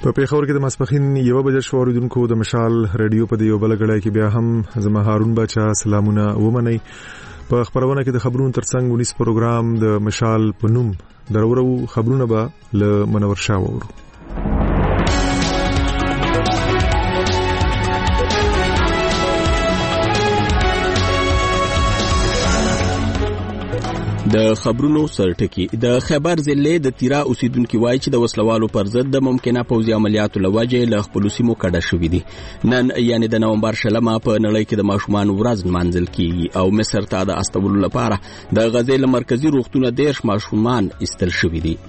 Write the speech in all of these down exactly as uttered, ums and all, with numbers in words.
په پیښور کې د ماسپخین یو بجې شو اوریدونکو د مشال رادیو په دیو بلګړای کې بیا هم زما هارون بچا سلامونه ومني. په خبرونه کې د خبرونو ترڅنګ ونیس پروګرام د مشال په نوم درورو خبرونه به ل منور شاه وورو. د خبرونو سرټکی د خیبر ضلع د تیرا اوسیدونکو وایي چې د وسلوالو پر ضد د ممکنه پوځي عملیاتو لوجه له خپل سیمو کډه شوې دي. نن یعنی د نومبر شلمه په نړۍ کې د ماشومان ورځ منځل کیږي او مصر ته د استولو لپاره د غزې مرکزی روغتون دیرش ماشومان استل شوې دي.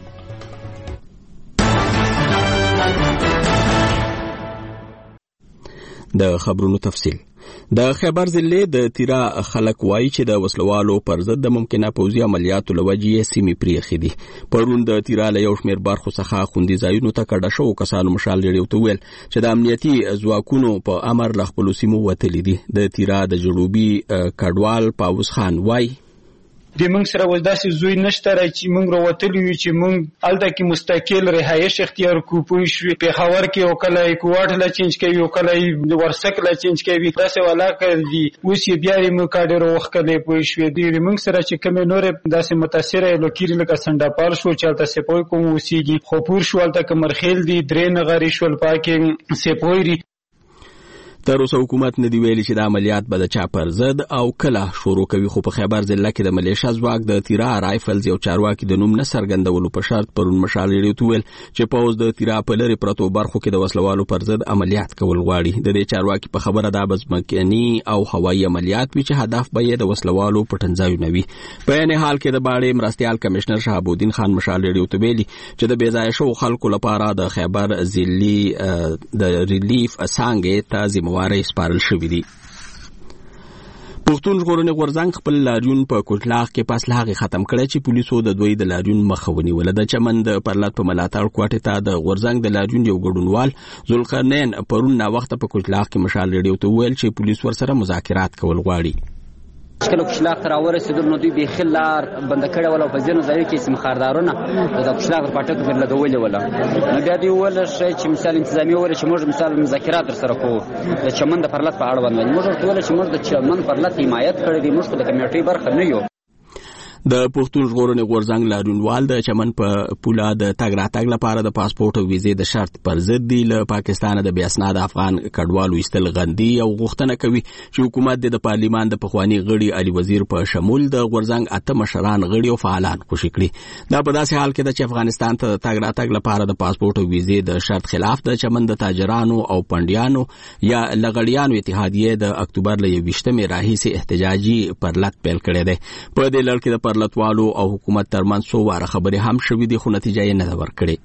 د خبرونو تفصیل. د خیبر ضلع د تیرا خلک وایي چې د وسلوالو پر ضد د ممکنه پوځي عملیاتو لوجې سیمې پریخي دي. پرون د تیرا له یو شمېر برخو څخه خوندي ځایونو ته کډه شو کسانو مشال لري ته ویل چې د امنیتي ځواکونو په امر له خپل سیمو وتلي دي. د تیرا د جنوبي کډوال پاوس خان وایي د موږ سره وداسې زوی نشته را چې موږ راوتلی یو چې موږ هلته کې مستقل رهایش اختیار کوو. پوه شوې پېښور کې یو کله یې کوواټ له چینج کوي یو کله یې ورسک له چینج کوي داسې ولاکه دي. اوس یې بیا یې موږ کاډر وښکلی پوه شوې د موږ سره چې کومې نورې داسې متاثره لوکیري لکه سنډاپال شو چې هلته سپوی کوم اوسېږي خو پور شو هلته که مرخیل دي درې نغرې شول پاکې سپوی دي. تر اوسه حکومت نه دی ویلي چې د عملیات به د چا پر ضد او کله شروع کوي. خو په خیبر ضلع کې د ملیشیا ځواک د تیرا رایفلز یو چارواکي د نوم نه څرګندولو په شرط پرون مشال لري ته ویل چې پوز د تیرا په لري پرتو برخو کې د وسلوالو پر ضد عملیات کول غواړي. د دې چارواکي په خبره دا بزمکني او هوایي عملیات وی چې هدف به د وسلوالو پټنځایونه وي. په عین حال کې د باړې مرستيال کمشنر شهاب الدین خان مشال لري ته ویلي چې د بیځای شو خلکو لپاره د خیبر ضلع د ریلیف اسانګې ته واره سپارل شوې دي. پښتون ژغورنې غورځنګ خپل لاریون په کوټلاغ کې پس لاغې ختم کړی چې پولیسو د دوی د لاریون مخه ونیوله. د چمن د پرلط په ملاتړ کوټې ته د غورځنګ د لاریون یو ګډونوال ذوالقرنین پرون نا وخت په کوټلاغ کې مشال ریډیو ته ویل چې پولیس ورسره مذاکرات کول غواړي. کله کښلاغ ته راورسېدل نو دوی بیخي لار بنده کړې وله او په ځینو ځایو کې سیمخاردارونه د کښلاغ پر پاټکو پرې لګولې وله. نو بیا دوی وویل ښه چې مثال انتظامي وویل چې موږ مثال مذاکرات درسره کوو د چمن د پرلط په اړه باندې. موږ ورته وویل چې موږ د چمن پرلط حمایت کړی دی موږ خو د کمیټې برخه نه یو. د پښتون ژغورنې غورځنګ لاریونوال د چمن په پوله د تګ راتګ لپاره د پاسپورت او ویزې د شرط پر ضد دی. له پاکستان د بې اسناده افغان کډوالو ایستل غندي او غوښتنه کوي چې حکومت د پارلیمان د پخوانی غړي علي وزیر په شمول د غورځنګ اته مشران غړي او فعالان خوشي کړي. دا په داسې حال کې ده چې افغانستان ته د تګ راتګ لپاره د پاسپورت او ویزې د شرط خلاف د چمن د تاجرانو او پندیانو یا لغړیانو اتحادیه د اکتوبر له یوویشتمې راهیسې احتجاجي پرلط پیل کړی دی. په دې لړ کې د پرلطوالو او حکومت ترمنځ څو واره خبرې هم شوې دي خو نتیجه یې نه ده ورکړې.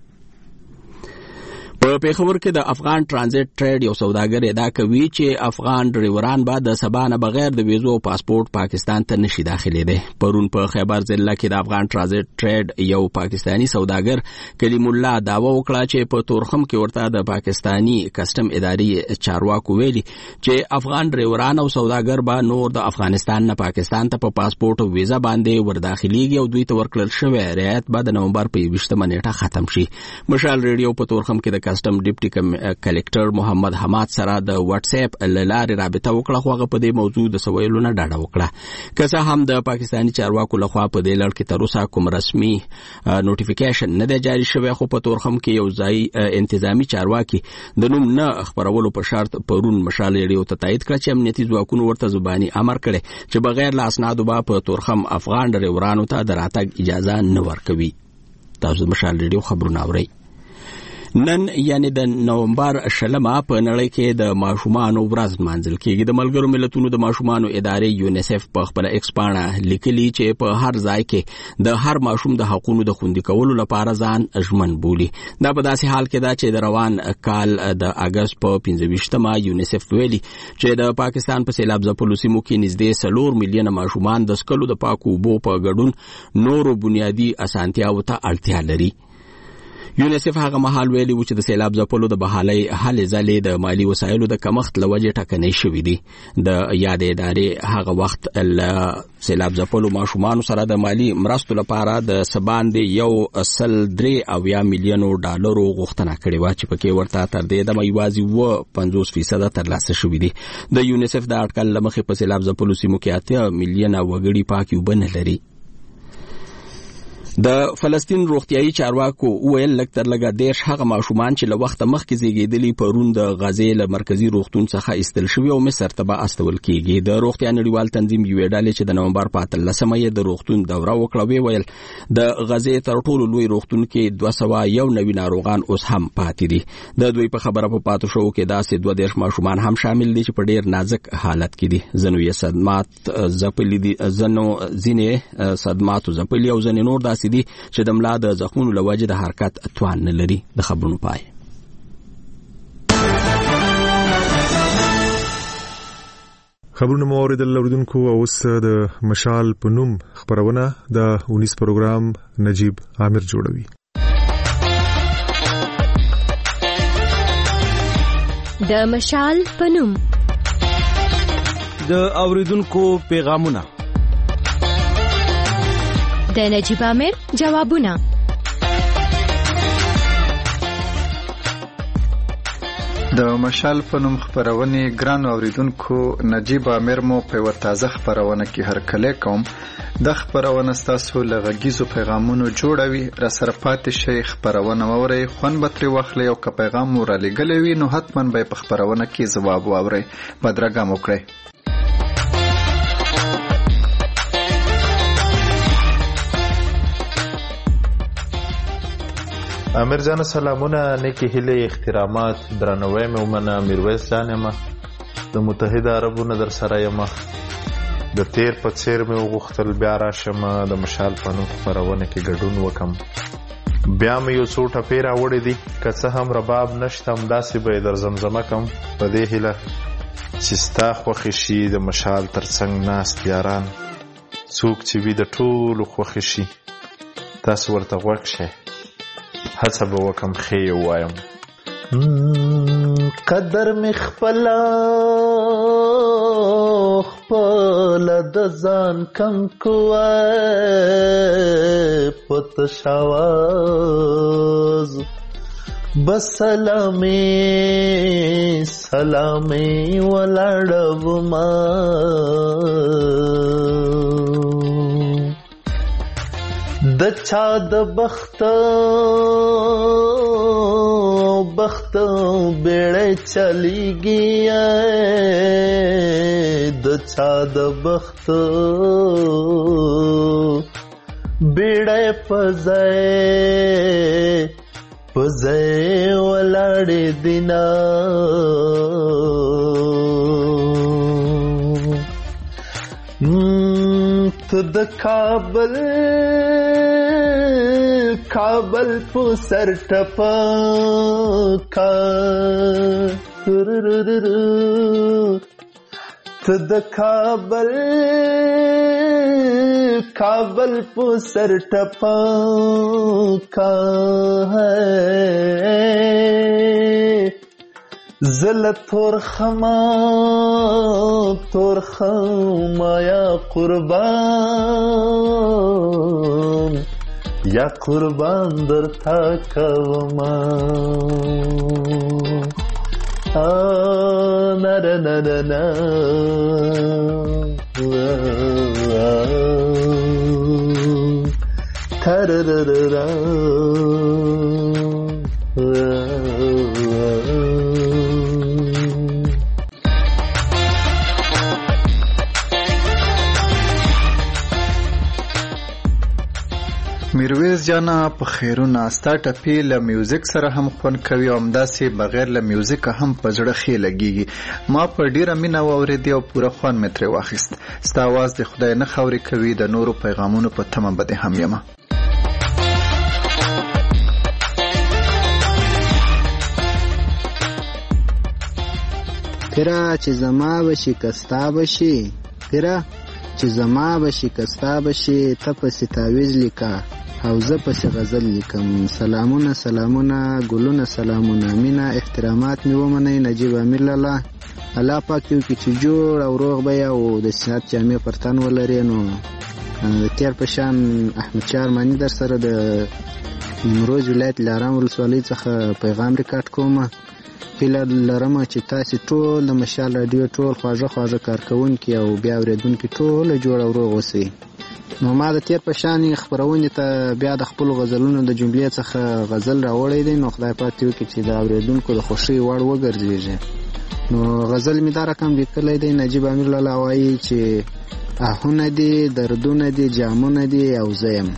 په پیښور کې د افغان ترانزیت ټریډ یو سوداګر ادعا کوي چې افغان ډریوران به د سبا نه بغیر د ویزو او پاسپورت پاکستان ته نشي داخلېدی. پرون په خیبر ضلع کې د افغان ترانزیت ټریډ یو پاکستانی سوداګر کلیم الله داوا وکړه چې په تورخم کې ورته د پاکستانی کسٹم ادارې چارواکو ویلي چې افغان ډریوران او سوداګر به نور د افغانستان نه پاکستان ته په پاسپورت او ویزا باندې ورداخليږي او دوی ته ورکړل شوی رعایت به د نومبر په یوویشتمه نیټه ختم شي. مشال ریډیو په تورخم کې د کسٹم ډیپټي کلکټر محمد حماد سره د واتس اپ لارې رابطه وکړه خو هغه په دې موضوع د سویلو نه ډاډه وکړه. که څه هم د پاکستاني چارواکو لخوا په دې لړ کې تر اوسه کوم رسمي نوټیفیکیشن نه دی جاری شوی خو په تورخم کې یو ځای انتظامی چارواکي د نوم نه خبرولو په شرط پرون مشال ریډیو ته تایید کړ چې امنیتي ځواکونو ورته زبانی امر کړی چې بغیر له اسنادو به په تورخم افغان ډریورانو ته د راتګ اجازه نه ورکوي. تاسو مشال ریډیو خبرونه اورئ. نن یعنی د نومبر شلمه په نړۍ کې د ماشومانو ورځ منځل کېږي. د ملګرو ملتونو د ماشومانو ادارې یونیسف په خپل ایکس پاڼه لیکلي چې په هر ځای کې د هر ماشوم د حقوقو د خوندي کولو لپاره ځان ژمن بولي. دا په داسې حال کې ده چې د روان کال د اگست په پنځه ویشتمه یونیسف ویلي چې د پاکستان په سیلاب ځپلو سیمو کې نږدې څلور میلیونه ماشومان د څښلو د پاکو اوبو په ګډون نورو بنیادي اسانتیاوو ته اړتیا لري. یونیسف هغه مهال ویلي و چې د سیلاب ځپلو د بحالۍ هلې ځلې د مالی وسایلو د کمښت له وجې ټکنۍ شوي دي. د یادې ادارې هغه وخت له سیلاب ځپلو ماشومانو سره د مالی مرستو لپاره د څه باندې یو سل درې اویا میلیونو ډالرو غوښتنه کړې وه چې پکې ورته تر دې دمه یوازې اووه پنځوس فیصده ترلاسه شوي دي. د یونیسف د اټکل له مخې په سیلاب ځپلو سیمو کې اتیا میلیونه وګړي پاکې اوبه نه لري. د فلسطین روغتیايي چارواکو وویل لږ تر لږه دېرش هغه ماشومان چې له وخته مخکې زیږېدلي پرون د غزې له مرکزي روغتون څخه ایستل شوي او مصر ته به استول کېږي. د روغتیا نړیوال تنظیم یوې ډلې چې د نومبر په اتلسمه یې د روغتون دوره وکړه وویل د غزې تر ټولو لوی روغتون کې دوه سوه یو نوي ناروغان اوس هم پاتې دي. د دوی په خبره په پاتو شوو کې داسې دوه دېرش ماشومان هم شامل دي چې په ډېر نازک حالت کې دي. ځینو یې صدمات ځپلي دي، ځینو ځینې صدماتو ځپلي او ځینې نور داسې دي چې د ملا د زخمونو له وجې د حرکت توان نه لري. د خبرونو پای. خبرونه مو اوریدل اوریدونکو. اوس د مشال په نوم خبرونه د اونیس پروګرام نجیب عامر جوړوي. د مشال په نوم د اوریدونکو پیغامونه، د نجیب عامر جوابونه. د مشال په نوم خبرونه ګران اوریدونکو، نجیب عامر مو په یو تازه خبرونه کې هرکلی کوم. د خبرونه ستاسو له غږیزو پیغامونو جوړوي. را سره پاتې شي، خبرونه اورئ، خوند به ترې واخلئ او که پیغام مو را لېږلی وي نو حتما به په خبرونه کې ځواب واورئ. بدرګه مو کړئ. امیر جان سلامونه، نیکی هیله، احترامات، درناوی مې ومنه. میرویس جان یم، د متحده عربونو در سره یم. د تیر په څیر مې وغوښتل بیا راشم د مشال په نوم خپرونه کې ګډون وکم. بیا مې یو څو ټپې راوړې دي، که څه هم رباب نشته همداسې به یې در زمزمه کم په دې هیله چې ستا خوښې شي د مشال تر څنګ ناست یاران. څوک چې وي د ټولو خوښې شي، تاسو ورته غوږ شئ. هڅه به وکم ښې یې ووایم. قدر می خپلا خپلا د ځان کم کوه پت شواز بس سلامي سلامي ولاړو ما د چا د بخت بخت بیړې چلیږي د چا د بخت بیړې پځای پځای ولاړې دینا تو د کابل کابل په سر ټپا کا تو د کابل کابل په سر ټپا کا زل تور خما تور خما یا قربان یا قربان در تا کوما نا نا نا نا نا ترررررا میرویس جانا په خیرونه ستا ټپې له میوزیک سره هم خوند کوي او همداسې بغیر له میوزیکه هم په زړه ښې لګېږي. ما په ډېره مینه واورېدې او پوره خوند مې ترې واخیست. ستا اواز د خدای نه خاورې کوي. د نورو پیغامونو په تمه به دې هم یمه. پیره چې زما بشي کستا بشي پیره چې زما بشي کستا بشي ته پسې تعویض لیکه او زه پسې غزل لیکم. سلامونه سلامونه ګلونه سلامونه مینه احترامات مې ومنئ. نجیب امیر لالا الله پاک یو کې چې جوړ او روغ به او د صحت جامې پر تن ولري. نو د تیر په شان احمد شاه ارماني در سره د نیمروز ولایت لارام ولسوالۍ څخه پیغام ریکارډ کوم. هیله لرم چې تاسې ټول د مشال راډیو ټول خواږه خواږه کارکوونکي او بیا اورېدونکي ټوله جوړ او روغ اوسئ. نو ما د تیر په شان خپرونې ته بیا د خپلو غزلونو د جملې څخه غزل راوړی دی. نو خدای پاک دې وکړي چې د اورېدونکو د خوښۍ وړ وګرځېږي. نو غزل مې دا رقم لیکلی دی. نجیب امیر لالا وایي چې آهونه دي دردونه دي جامونه دي او زه یم.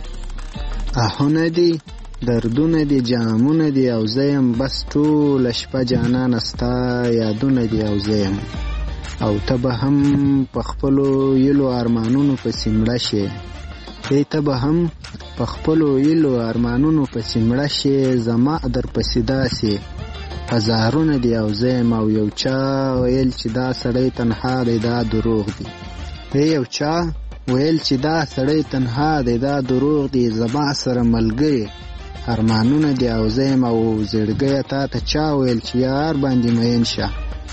آهونه دي دردونه دي جامونه دي او زه یم. بس ټوله شپه جانانه ستا یادونه دي او زه یم. او ته به هم په خپلو یلو ارمانونو پسې مړه شې. ای ته به هم په خپلو یلو ارمانونو پسې مړه شې. زما در پسې داسې هزارونه دي او زه یم. او یو چا ویل چې دا سړی تنها دی دا دروغ دی. ای یو چا ویل چې دا سړی تنها دی دا دروغ دی. زما سره ملګری ارمانونه دي او زه یم. او زړګیه تا ته چا ویل چې یار باندې مین شه.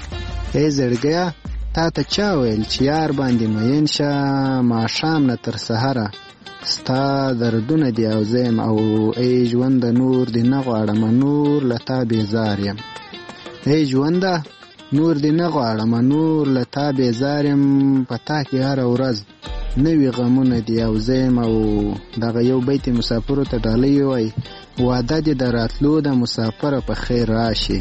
ای زړګیه تا ته چا ویل چې یار باندې مین شه. ماښام نه تر سهره ستا دردونه دي او زه یم. او ای ژونده نور دې نه غواړم نور له تا بیزار یم. ای ژونده نور دې نه غواړم نور له تا بیزار یم. په تا کې هره ورځ نوي غمونه دي او زه یم. او دغه یو بیت مسافرو ته ډالۍ وایي واده دې د راتلو د مسافره په خیر راشي.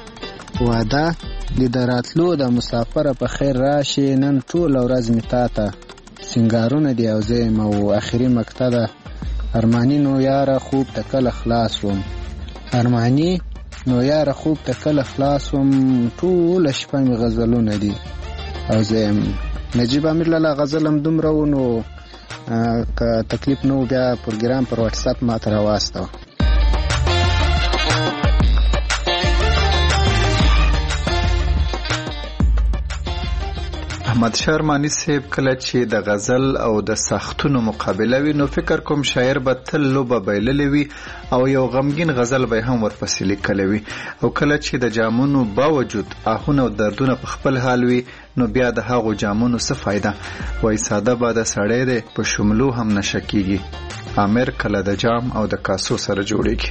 واده دې د راتلو د مسافره په خیر راشي. نن ټوله ورځ مې تا ته سنگارونه دي او زه یم. او آخري مقطع ده ارماني نو یاره خوب ته کله خلاص وم. ارماني نو یاره خوب ته کله خلاص وم. ټوله شپه مې غزلونه دي او زه یم. نجیب امیر لالا غزل هم دومره و. نو که تکلیف نه و بیا پروګرام پر واتساپ ما ته راواستوه. احمد شاه ارماني صاحب کله چې د غزل او د سختونو مقابله وي نو فکر کوم شاعر به تل لوبه بایللې وي او یو غمګین غزل به هم ورپسې لیکلی وي. او کله چې د جامونو باوجود آهونه او دردونه په خپل حال وي نو بیا د هغو جامونو څه فایده. وایي ساده باده سړی دی په شملو هم نشه کیږي. امیر کله د جام او د کاسو سره جوړیږي.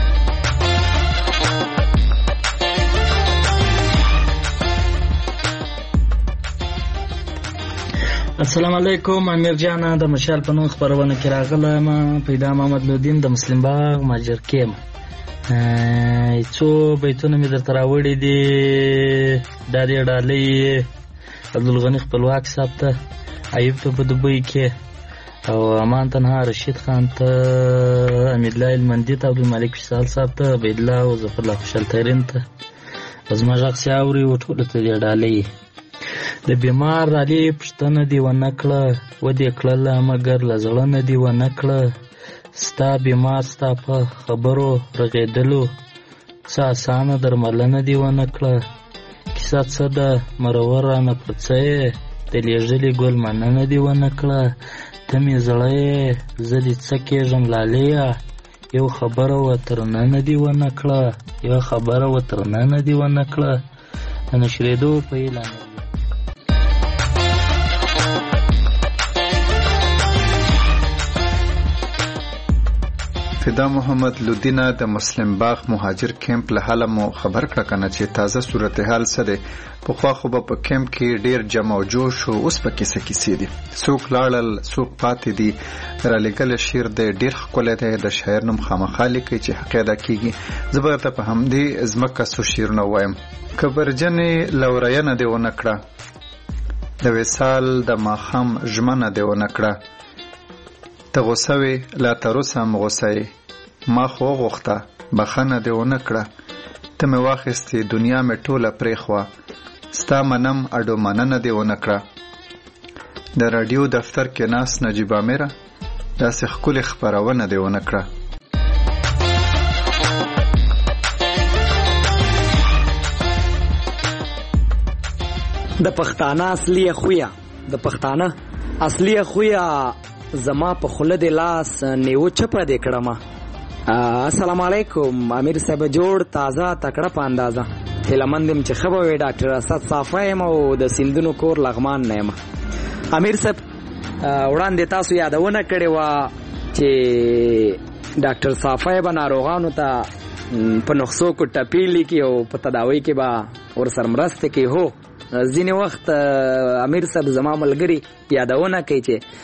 السلام علیکم. امیر جان د مشال په نوم خبرونه کې راغلم. پیدا محمد لودین د مسلم باغ ماجر کې څو بیتونه مې درته راوړي دي. دا دې ډالۍ عبدالغني خپلواک صاحب ته، ایوب ته په دوبۍ کې، او امان تنها رشید خان ته، امیدالله المندي ته، عبدالملک فیصل صاحب ته، عبیدالله او ظفرالله خوشحال تیرین ته. زما غږ چې اوري و ټولو ته دې ډالۍ. د بیمار علي پوښتنه دې ونه کړه ودې کړله مګر له زړه نه دې ونه کړه. ستا بیمار ستا په خبرو رغېدلو څه اسانه درملنه دې ونه کړه. کیسه څه ده مرور رانه پر څه یې د لېږلي ګل مننه دې ونه کړه. ته مې زړه یې زه دې څه کېږم لاليه. یو خبره و تر ننه دې ونه کړه یو خبره و تر ننه دې ونه کړه. د نشرېدو په اعلان فدا محمد لودینا د مسلم باغ مهاجر کیمپ له حاله مو خبر کړه کنه چې تازه صورتحال څه دی. پخوا خو به په کیمپ کې ډیر جمع او جوش او اوس په کیسه کیسې دي. څوک لاړل څوک پاتې دي. رالېږل شعر دی ډیر ښکلی دی. د شاعر نوم خامخا لیکي چې حق ادا کیږي. زه به درته په همدې ځمکه څو شعرونه ووایم. که برجنې لورینه دې ونه کړه د وصال د ماښام ژمنه دې ونه کړه. ته غوسه وې لا تر اوسه هم غوسه یې. ما خو وغوښته بخښنه دې ونه کړه. ته مې واخیستې دنیا مې ټوله پرېښوه. ستا منم اډو مننه دې ونه کړه. د راډیو دفتر کې ناست نجیب امیره داسې ښکلې خپرونه دې ونه کړه. د پښتانه اصلي خویا د پښتانه اصلي خویا زما په خوله د لاس نیو چپه دې کړمه. السلام علیکم امیر صاحب، جوړ تازه تکړه په اندازه هیله مند یم چې ښه به وي. ډاکټر اسد صافی یم او د سیندونو کور لغمان نه یم. امیر صاحب وړاندې تاسو یادونه کړې وه چې ډاکټر صافی به ناروغانو ته په نسخو کې ټپې لیکي او په تداوی کې به ورسره مرسته کوي. هو ځینې وخت امیر صاحب زما ملګري یادونه کوي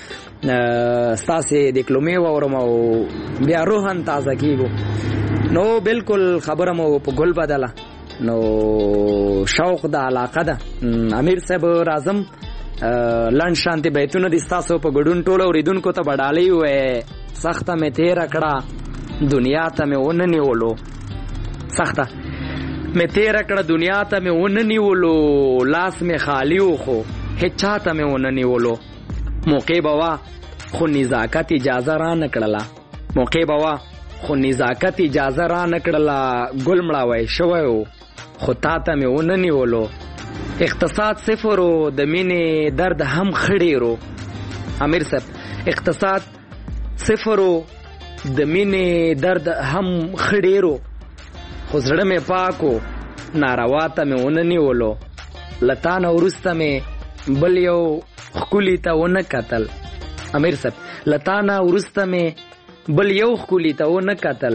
چې ستاسې د کلمې واورم او بیا روحن تازه کېږو. نو بالکل خبره مو په ګل بدله، نو شوق د علاقه ده. امیر صاحب راځم لنډ شانتي بیتونه دي ستاسو په ګډون ټولو اورېدونکو ته به ډالۍ ووایې. سخته مې تېره کړه دنیا ته مې ونه نیولو، سخته مې تېره کړه دنیا ته مې ونه نیولو، لاس مې خالي و خو هېچ چا ته مې ونه نیولو. موقع به وه خو نزاکت اجازه را نه کړله، موقع به وه خو نزاکت اجازه را نه کړله. ګل مړاوی شوی و خو تا ته مې ونه نیولو. اقتصاد صفر و د مینې درد هم ښه ډېر و. امیر صاحب اقتصاد صفر و د مینې درد هم ښه ډېر و، خو زړه مې پاک و ناروا ته مې ونه نیولو. له تا نه وروسته مې بل یو ښکلي ته ونه کتل. امیر صاحب له تا نه وروسته مې بل یو ښکلي ته ونه کتل.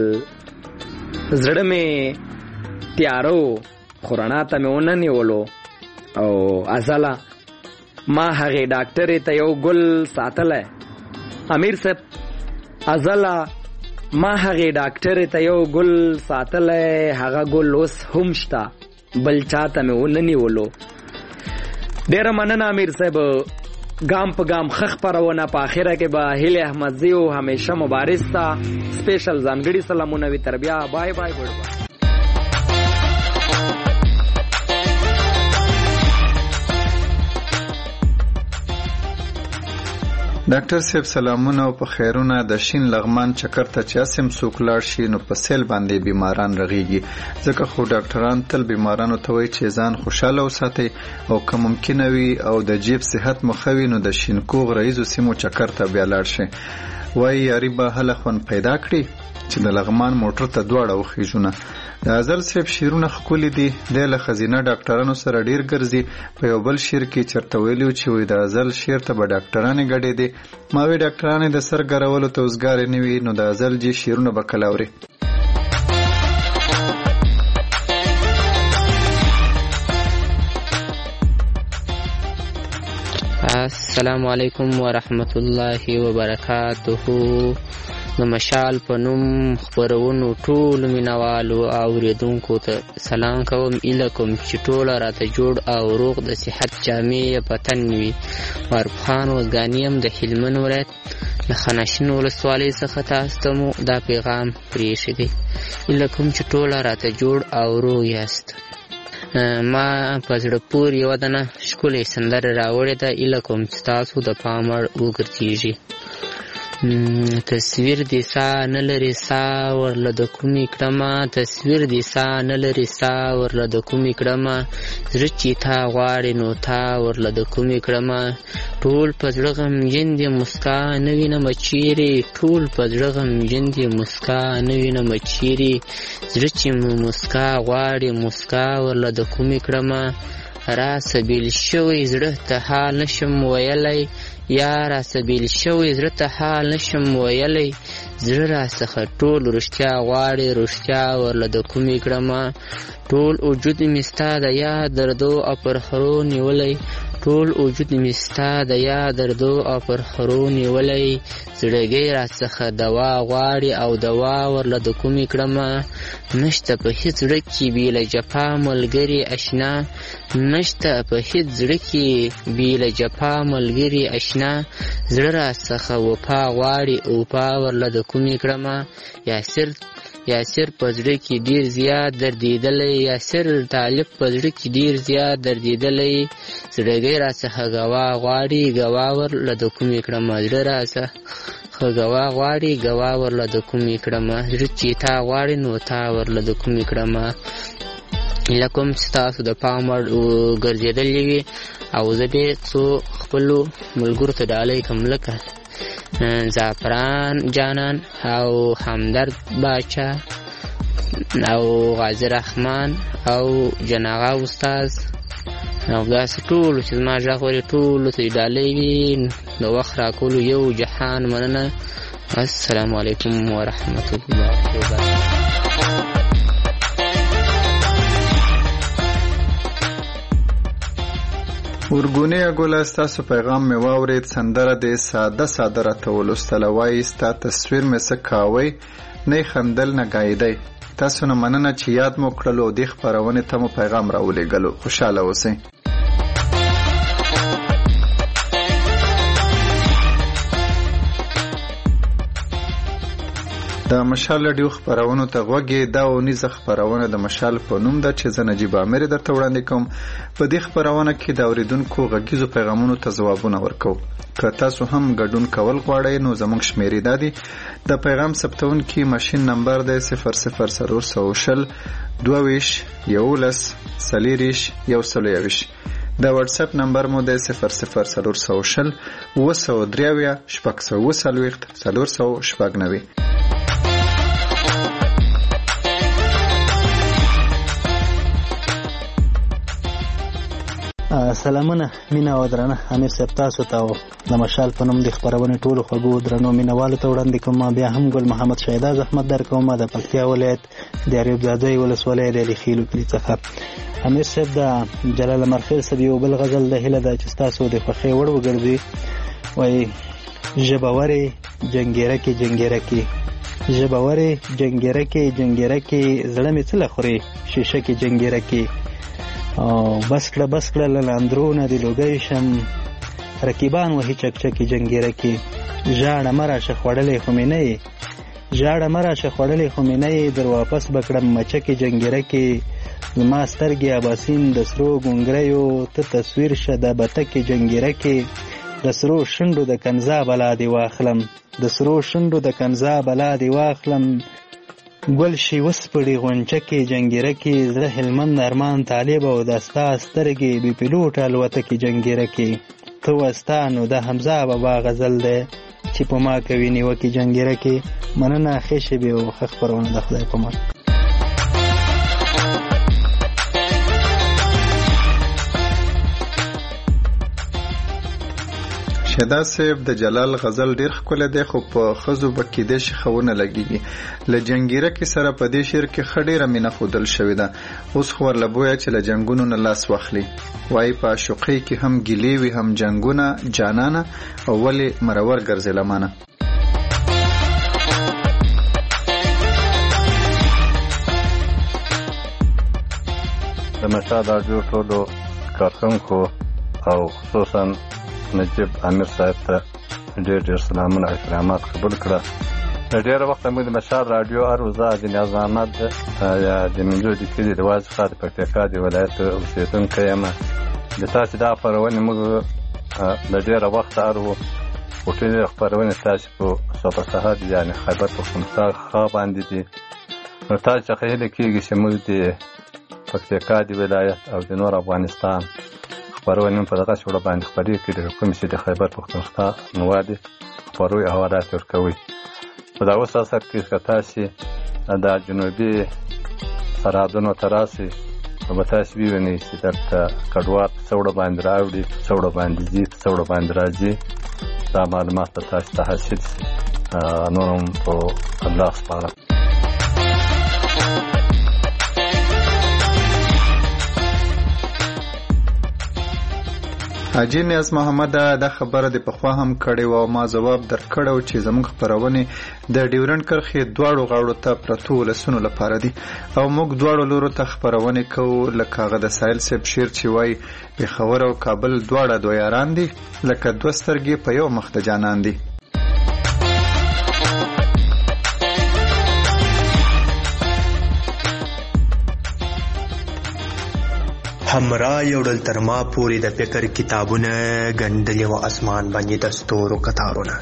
زړه مې تیاره و خو رڼا ته مې ونه نیولو. او ازله ما هغې ډاکټرې ته یو ګل ساتلی. امیر صاحب ازله ما هغې ډاکټرې ته یو ګل ساتلی، هغه ګل اوس هم شته بل چا ته مې ونه نیولو. ډېره مننه امیر صاحب. ګام په ګام ښه خپرونه په آخره کې به هیلې احمدزي او همیشه مبارز ته سپیشل ځانګړي سلامونه وي. تر بیا بای بای ګډ. ډاکټر صاحب سلامونه او په خیرونه. د شین لغمان چکر ته چې اسم څوک لاړ شي نو په سیل باندې بیماران رغیږي، ځکه خو ډاکټران تل بیمارانو ته وایي چې ځان خوشاله وساتئ او که ممکنه وي او د جیب صحت مو ښه وي نو د شینکوغ رئیسو سیمو چکر ته بیا لاړ شئ. وایي یاري به هله خوند پیدا کړي چې د لغمان موټر ته دواړه وخیژونه. د ازل صاحب شیرونه ښکلي دي، دی له ښځینه ډاکټرانو سره ډیر ګرځي. په یو بل شعر کې چېرته ویلي چې وایي د ازل شعر ته به ډاکټرانې ګډېدې. ما وی ډاکټرانې د سر ګرولو ته اوزګارې نه وي نو د ازل جي شعرونه به کله اورې. السلام علیکم ورحمت الله وبرکاته. د مشال په نوم خپرونو ټول مینوالو او اوریدونکو ته سلام کوم. ایله کوم چې ټوله راته جوړ او روغ د صحت جامې په تن وي. معروف خان وزګاني یم د هلمند ولایت له خناشین ولسوالۍ څخه تاسو ته مو دا پیغام پرېښی دی. ایله کوم چې ټوله راته جوړ او روغ یاست. ما په زړه پورې یوه دنه ښکلې سندره راوړې ده. ایله کوم چې تاسو د پام وړ وګرځېږي. تصویر دې سا نه لري سا ورله د کومې کړمه، تصویر دې سا نه لري سا ورله د کومې کړمه، زړه چې تا غواړې نو تا ورله د کومې کړمه. ټول په زړه غمجن دې مسکا نه وینمه چیرې، ټول په زړه غمجن دې مسکا نه وینمه چیرې، زړه چې مو مسکا غواړې مسکا ورله د کومې کړمه. راسه بیل شوی زړه ته حال نشم ویلی، یا راسه بیل شوی زړه ته حال نشم ویلی، زړه راڅخه ټول رښتیا غواړې رښتیا ورله د کومې کړمه. ټول وجود مې ستا د یاد دردو او پر خرو نیولی، ټول وجود مې ستا د یاد دردو او پر خرو نیولی، زړګی راڅخه دوا غواړي او دوا ورله د کومې کړمه. نشته په هیڅ زړه کې بې له جفا ملګري اشنا، نشته په هیڅ زړه کې بې له جفا ملګري اشنا، زړه راڅخه وفا غواړي وفا ورله د کومې کړمه. یاسر یاسر په زړه کې ډیر زیات دردېدلی، یاسر طالب په زړه کې ډیر زیات دردېدلی، زړګی راڅخه ګوا غواړي ګوا ورله د کومې کړمه، زړه راڅخه ګوا غواړي ګوا ورله د کومې کړمه، زړه چې تا غواړي نو تا ورله د کومې کړمه. هیله کوم چې تاسو د پام وړ ګرځېدلي وي او زه بیا څو خپلو ملګرو ته ډالۍ کړم. لکه زعفران جانان او همدرد باچا او غازی رحمان او جناغا استاد او داسې ټولو چې زما غږ ورې ټولو ته ډالۍ وي د وخت راکولو یو جهان مننه. السلام علیکم ورحمت الله وبرکاته. ورګونی اګولا ستاسو پیغام مې واورید. سندره د ساده ساده راته ولوستله. وایي ستا تصویر مې څه کاوی نه خندل نه ګایدی. تاسو نه مننه چې یاد مو کړلو او دې خپرونې ته مو پیغام راولېږلو. خوشحاله اوسئ. د مشال رادیو خپرونو ته غوږی. دا اونیزه خپرونه د مشال په نوم ده چې زه نجیب امیر درته وړاندې کوم. په دې خپرونه کې د اوریدونکو غږیزو پیغامونو ته ځوابونه ورکوم. که تاسو هم ګډون کول غواړئ نو زموږ شمیرې دا دي. د پیغام ثبتونکي ماشین نمبر دی صفر صفر څلور سوه شل دوه ویشت یولس څلېرویشت یو سل یوویشت. د واتس اپ نمبر مو دی صفر صفر څلور سوه شل اوه سوه درې اویا شپږ سوه اوه څلوېښت څلور سوه شپږ نوي. سلامونه مینا او درنه امیر صاحب تاسو ته او د مشال په نوم د خبرونه ټولو خوږو درنو مینوالو ته وړاندې کوم. بیا هم ګل محمد شهیداز احمد در کوم د پکتیا ولایت د اریوب زادوی ولسوالۍ د لخیلو کلی څخه. امیر صاحب د جلال مرخیل صاحب یو بل غزل د هله د چې تاسو د خوښي وړ وګرځي. وای جبوري جنگیره کې جنگیره کې جبوري جنگیره کې جنگیره کې زړه می څه لخوري شیشه کې جنگیره کې او بس کړه بس کړه لاندرونه دی لوګي شم رکیبان وهي چک چکی جنگیره کې ژاړه مرا شخوړلې خو مې نه ژاړه مرا شخوړلې خو مې نه در واپس بکړم مچکی جنگیره کې زما سترګې اباسین د سرو ګونګریو ته تصویر شه د بتکی جنگیره کې د سرو شندو د کنزا بلا دی واخلم د سرو شندو د کنزا بلا دی واخلم ګل شي وسپړي غونچکې جنگیره کې زړه هلمند ارمان طالب او دستا سترګې بي پیلوټ الوتکې جنگیره کې تو واستانو د حمزه بابا غزل ده چې په ما کوي نیوکې جنگیره کې. مننه خېشه به او خبرونه د خدای په مر. شهدا صاحب د جلال غزل ډیر ښکلی دی خو په ښځو به کیدای شي ښه ونه لګېږي. له جنګیره کې سره په دې شعر کې ښه ډېره مینه ښودل شوې ده. اوس خو ورله بویه چې له جنګونو نه لاس واخلي. وایي په عاشقۍ کې هم ګیلې وي هم جنګونه جانانه او ولې مرور ګرځې لمانه. د مشال راډیو ټولو کارکونکو او خصوصا نجیب امیر صاحب ته ډېر ډېر سلامونه احترامات قبول کړه. د ډېره وخته موږ د مشال راډیو هر وزه د نیاز احمد یا د منځو د کلي د واز څخه د پکتیکا د ولایت اوسېدونکی یم. د تاسې دا خپرونې موږ د ډېره وخته هر و خو ټولې خپرونې تاسې په صبح سهار یعنې خیبر پښتونخوا ښه باندې دي. نو تاسې څخه هیله کېږي چې موږ د پکتیکا د ولایت او د نور افغانستان خپرونې په دغه شوړه باندې خپرې کړي کوم چې د خیبر پښتونخوا نوادي خپروي حوالات ورکوي. په دا اوس اثر کې که تاسې د جنوبي سرحدونو ته راسئ نو به تاسې ووینئ چې دلته کډوال په څه وړه باندې راوړي په څه وړه باندې ځي په څه وړه باندې راځي. دا معلومات به تاسې ته حاصل شي. نور هم په الله سپارم. حاجی نیاز محمد دا خبره د پخوا هم کړې و او ما ځواب درکړو چې زموږ خپرونې د ډیورنډ کرښې دواړو غاړو ته پرتو ولسونو لپاره دي او موږ دواړو لورو ته خپرونې کوو. لکه هغه د سایل صاحب شعر چې وایي پېښور او کابل دواړه دوه یاران دي لکه دوه سترګې په یو مخ د جانان دي. همرا یوړل تر ما پورې د فکر کتابونه ګندلې و اسمان باندې د ستورو کتارونه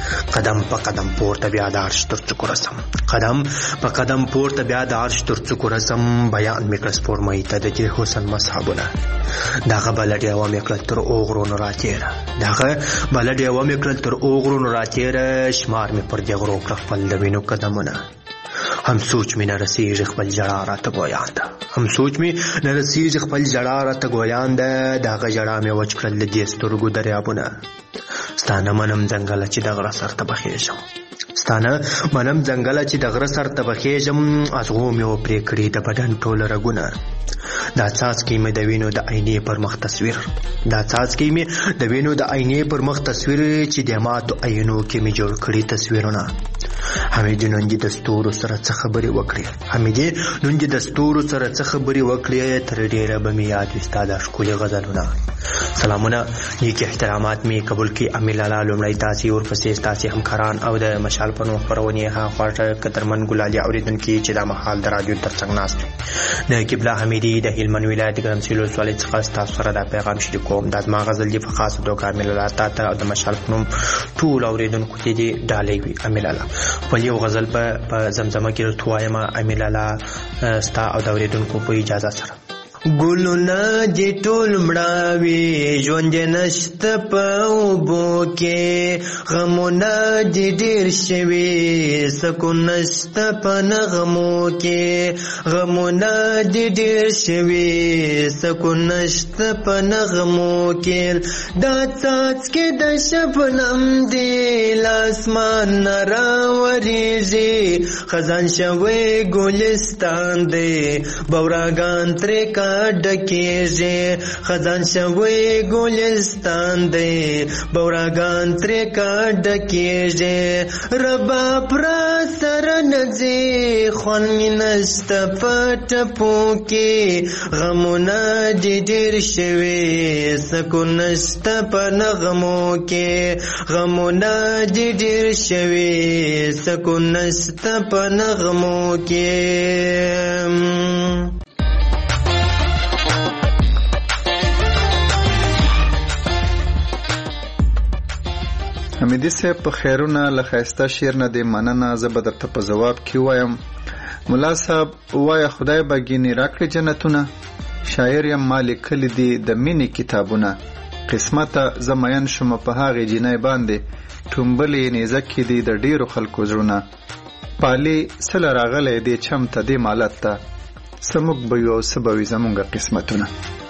قدم په قدم پورته بیا د عرش تر څوکو رسم قدم په قدم پورته بیا د عرش تر څوکو رسم بیان مې کړه سپوږمۍ ته د دې حسن مذهبونه دغه بله ډیوه مې کړل تر اوغرونو راتېره دغه بله ډیوه مې کړل تر اوغرونو راتېره شمار مې پر دې غرو کړه خپل د وینو قدمونه هم سوچ مې نه رسېږي خپل ژړا راته ګویان ده هم سوچ مې نه رسېږي خپل ژړا راته ګویان ده د هغه ژړا مې وچ کړل د دې سترګو دریابونه ستا نه منم ځنګله چې د غره سر ته بخېږم ستا نه منم ځنګله چې د غره سر ته بخېږم ازغو مې وپرې کړي د بدن ټول رګونه دا څاڅکي مې د وینو د آینې پر مخ تصویر دا څاڅکي مې د وینو د آینې پر مخ تصویر چې د ماتو آینو کې مې جوړ کړي تصویرونه حمیدې نن دې د ستورو سره څه خبرې وکړې حمیدې نن دې د ستورو سره څه خبرې وکړې تر ډېره به مې یاد وي ستا دا ښکلي غزلونه سلامونه نیک احترامات مې قبول کړي امیر لالا لومړی تاسې ورپسې ستاسې همکاران او د مشال په نوم خپرونې هاخوا قدرمن ګلالي اورېدونکي چې دا مهال د راډیو تر څنګ ناست وي د قبله حمیدي د هلمند ولایت ګرمسیر ولسوالۍ څخه ستاسو سره دا پیغام شریک کوم دا زما غزل دی په خاصه توګه امیر لالا تا ته او د مشال په نوم ټول اورېدونکو ته دې ډالۍ وي امیر لالا خپل یو غزل په زمزمه کې درته وایم امیر لالا ستا او د اورېدونکو په اجازه سره ګلونه دې ټول مړاوي ژوند یې نشته په اوبو کې غمونه دې ډېر شوي سکون نشته په نغمو کې غمونه دې ډېر شوي سکون نشته په نغمو کې دا څاڅکي د شبنم دې له اسمان نه راورېږي خزان شوی ګلستان دی بوراګان ترې ډکېږي خزان شوی ګلستان دی بوراګان ترې کا ډکېږي رباب را سره نځي خوند مې نشته په ټپو کې غمونه دې ډېر شوي سکون نشته په نغمو کې غمونه دې ډېر شوي سکون نشته په نغمو کې حمیدي صاحب په خیرونه له ښایسته شعر نه دې مننه زه به درته په ځواب کې وایم ملا صاحب وایه خدای به ګینې راکړي جنتونه شاعر یم ما لیکلي دي د مینې کتابونه قسمته زه مین شومه په هغې جینۍ باندې ټومبلې نیزه کې دي د ډېرو خلکو زړونه پالې سله راغلی دې چم ته دې مالت ته څه موږ به یو او څه به وي زموږ قسمتونه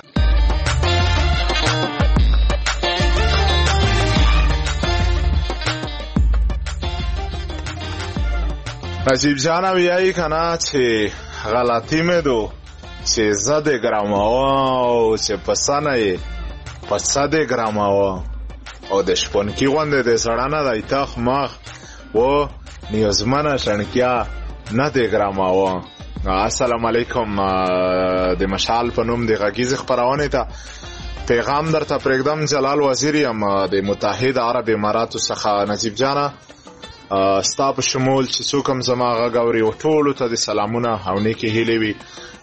نجیب جانه ویایی کنه چې غلطی می دو چې زد گراماوا چې پسانه یې پسد گراماوا او د شپونکی غونده د سړانه د ایتاخ مخ و نیوزمنه شنکیا نه د گراماوا السلام علیکم د مشال په نوم د غږیز خبرونه ته پیغام درته پرېږدم جلال وزیر یم د متحده عرب اماراتو څخه نجیب جانه ستا په شمول چې څوک هم زما غږ اوري او ټولو ته د سلامونه او نیکې هیلې وي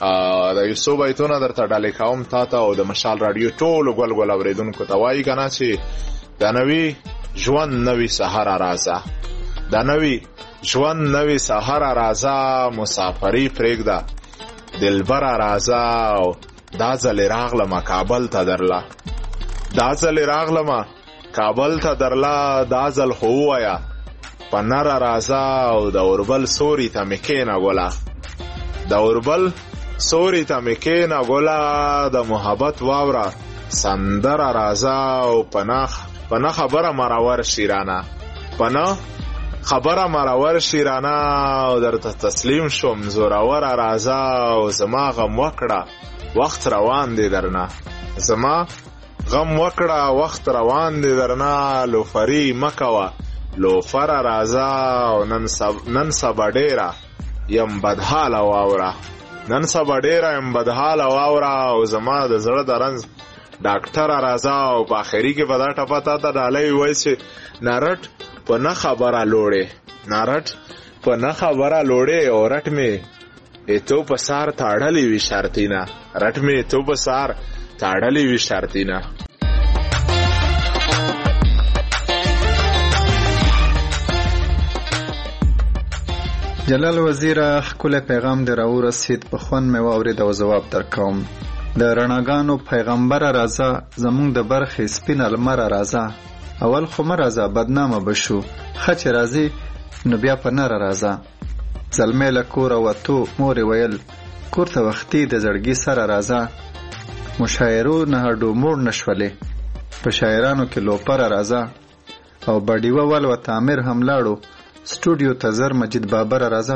د یو څو بیتونه درته ډالۍ کوم تا ته او د مشال راډیو ټولو ګل ګل اورېدونکو ته وایي که نه چې د نوي ژوند نوي سهاره راځه د نوي ژوند نوي سهاره راځه مسافري پرېږده دلبره راځه او دا ځلې راغلمه کابل ته درله دا ځلې راغلمه کابل ته درله دا ځل خو ووایه په نره راځه او د اوربل سوري ته مې کښېنه ګله د اوربل سوري ته مې کښېنه ګله د محبت واوره سندره راځه او په نه خبره مرور شیرانه په نه خبره مرور شیرانه او درته تسلیم شوم زوروره راځه او زما غم وکړه وخت روان دی درنه زما غم وکړه وخت روان دی درنه لوفري مکوه لوفره راځه او نن سبا ډېره یم بدحاله واوره نن سبا ډېره یم بدحاله واوره او زما د زړه د رنځ ډاکټره راځه او په آخري کې به دا ټپه تا ته ډالۍ ووایي چې نرټ په نه خبره لوړې نرټ په نه خبره لوړې او رټ مې تو په سار تاړلې وي شرطینه رټ مې تو په سار تاړلې وي شرطینه جلال وزیره ښکلی پیغام دې راورسید، په خوند مې واورېد او ځواب درکوم. د رڼاګانو پیغمبره راځه، زمونږ د برخې سپینه لمره راځه. اول خو مه راځه بدنامه به شو، ښه چې راځې نو بیا په نره راځه. زلمی له کوره وتو مورې ویل کور ته وختي د زړګي سره راځه. مشاعرو نه هډو موړ نه شولې، په شاعرانو کې لوپره راځه. او بډیوه ولوته امیر هم لاړو، سټوډیو ته زر مجید بابره راځه.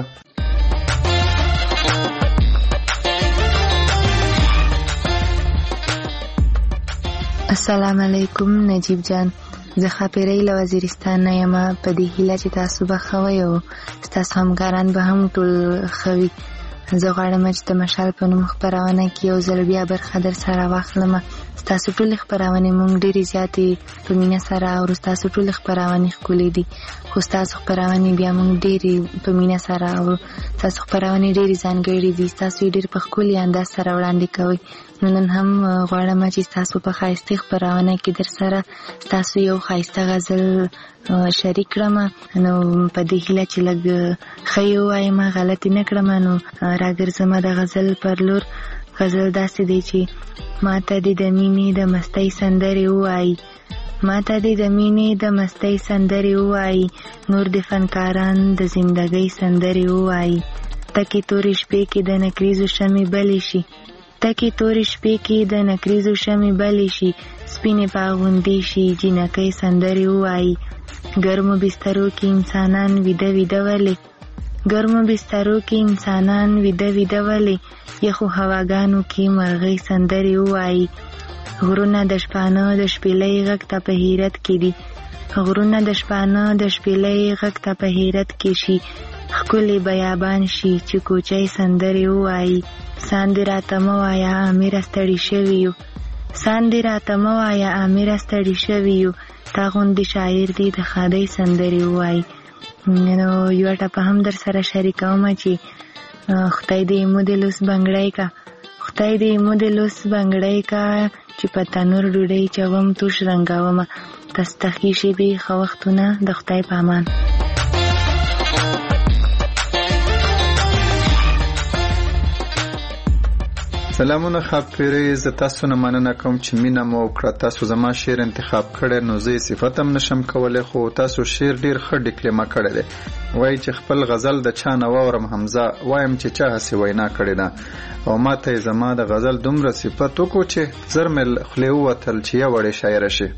السلام علیکم نجیب جان، زه خاپیرۍ له وزیرستان نه یم. په دې هیله چې تاسو به ښه وئ او ستاسو همکاران به هم ټول ښه وي. زه غواړم چې د مشال په نوم خپرونه کې یو ځل بیا برخه در سره واخلم. ستاسو ټولې خپرونې مونږ ډېرې زیاتې په مینه سره اورو. ستاسو ټولې خپرونې ښکلې دي، خو ستاسو خپرونې بیا مونږ ډېرې په مینه سره اورو. ستاسو خپرونې ډېرې ځانګړې دي، ستاسو یې ډېر په ښکلي انداز سره وړاندې کوئ. نو نن هم غواړم چې ستاسو په ښایسته خپرونه کې در سره ستاسو یو ښایسته غزل شریک کړم. نو په دې هیله چې لږ ښه یې ووایم، غلطي نه کړم. نو راګرځم د غزل پر لور. غزل داسې دی چې ماته دې د مینې د مستۍ سندرې ووایي، ماته دې د مینې د مستۍ سندرې ووایي، نور د فنکاران د زندګۍ سندرې ووایي. تکې تورې شپې کې د نکریزو شمې بلې شي، تکې تورې شپې کې د نکریزو شمې بلې شي، سپینې پاغوندې شي، جنکۍ سندرې ووایي. ګرمو بسترو کې انسانان ویده ویده ولې، ګرمو بسترو کې انسانان ویده ویده ولې، یخو هواګانو کې مرغۍ سندرې ووایي. غرونه د شپانه د شپېلۍ غږ ته په حیرت کې دي، غرونه د شپانه د شپېلۍ غږ ته په حیرت کې شي، ښکلې بیابان شي چې کوچۍ سندرې ووایي. ساندې راته مه وایه امیره ستړي شوي یو، ساندې راته مه وایه امیره ستړي شوي یو، تا غوندې شاعر دی د ښادۍ سندرې ووایي. نو یوه ټپه هم در سره شریکومه چې خدای دې مو د لوس بنګړی کا، خدای دې مو د لوس بنګړی کا، چې په تنور ډوډۍ چوم توش رنګومه. تاسو ته ښې شېبې ښه وختونه، د خدای په امان. سلامونه خاپیرۍ، زه تاسو نه مننه کوم چې مینه مو وکړه. تاسو زما شعر انتخاب کړی، نو زه یې صفت هم نشم کولی، خو تاسو شعر ډېر ښه ډیکلیمه کړی دی. وایي چې خپل غزل د چا نه واورم حمزه، وایم چې چا هسې وینا کړې ده. او ما ته یې زما د غزل دومره صفت وکړو چې زر مې خولې ووتل چې یو وړې شاعره شي.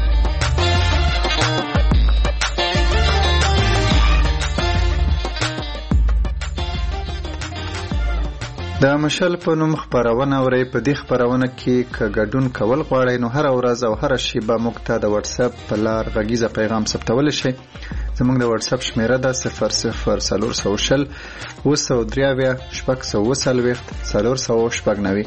د مشال په نوم خپرونه اورئ. په دې خپرونه کې که ګډون کول غواړئ نو هره ورځ او هره شیبه موږ ته د واتساپ په لار غږیزه پیغام ثبتولی شئ. زموږ د واتساپ شمیره ده صفر صفر څلور سوه شل اوه سوه درې اویا شپږ سوه اوه څلوېښت څلور سوه شپږ نوي.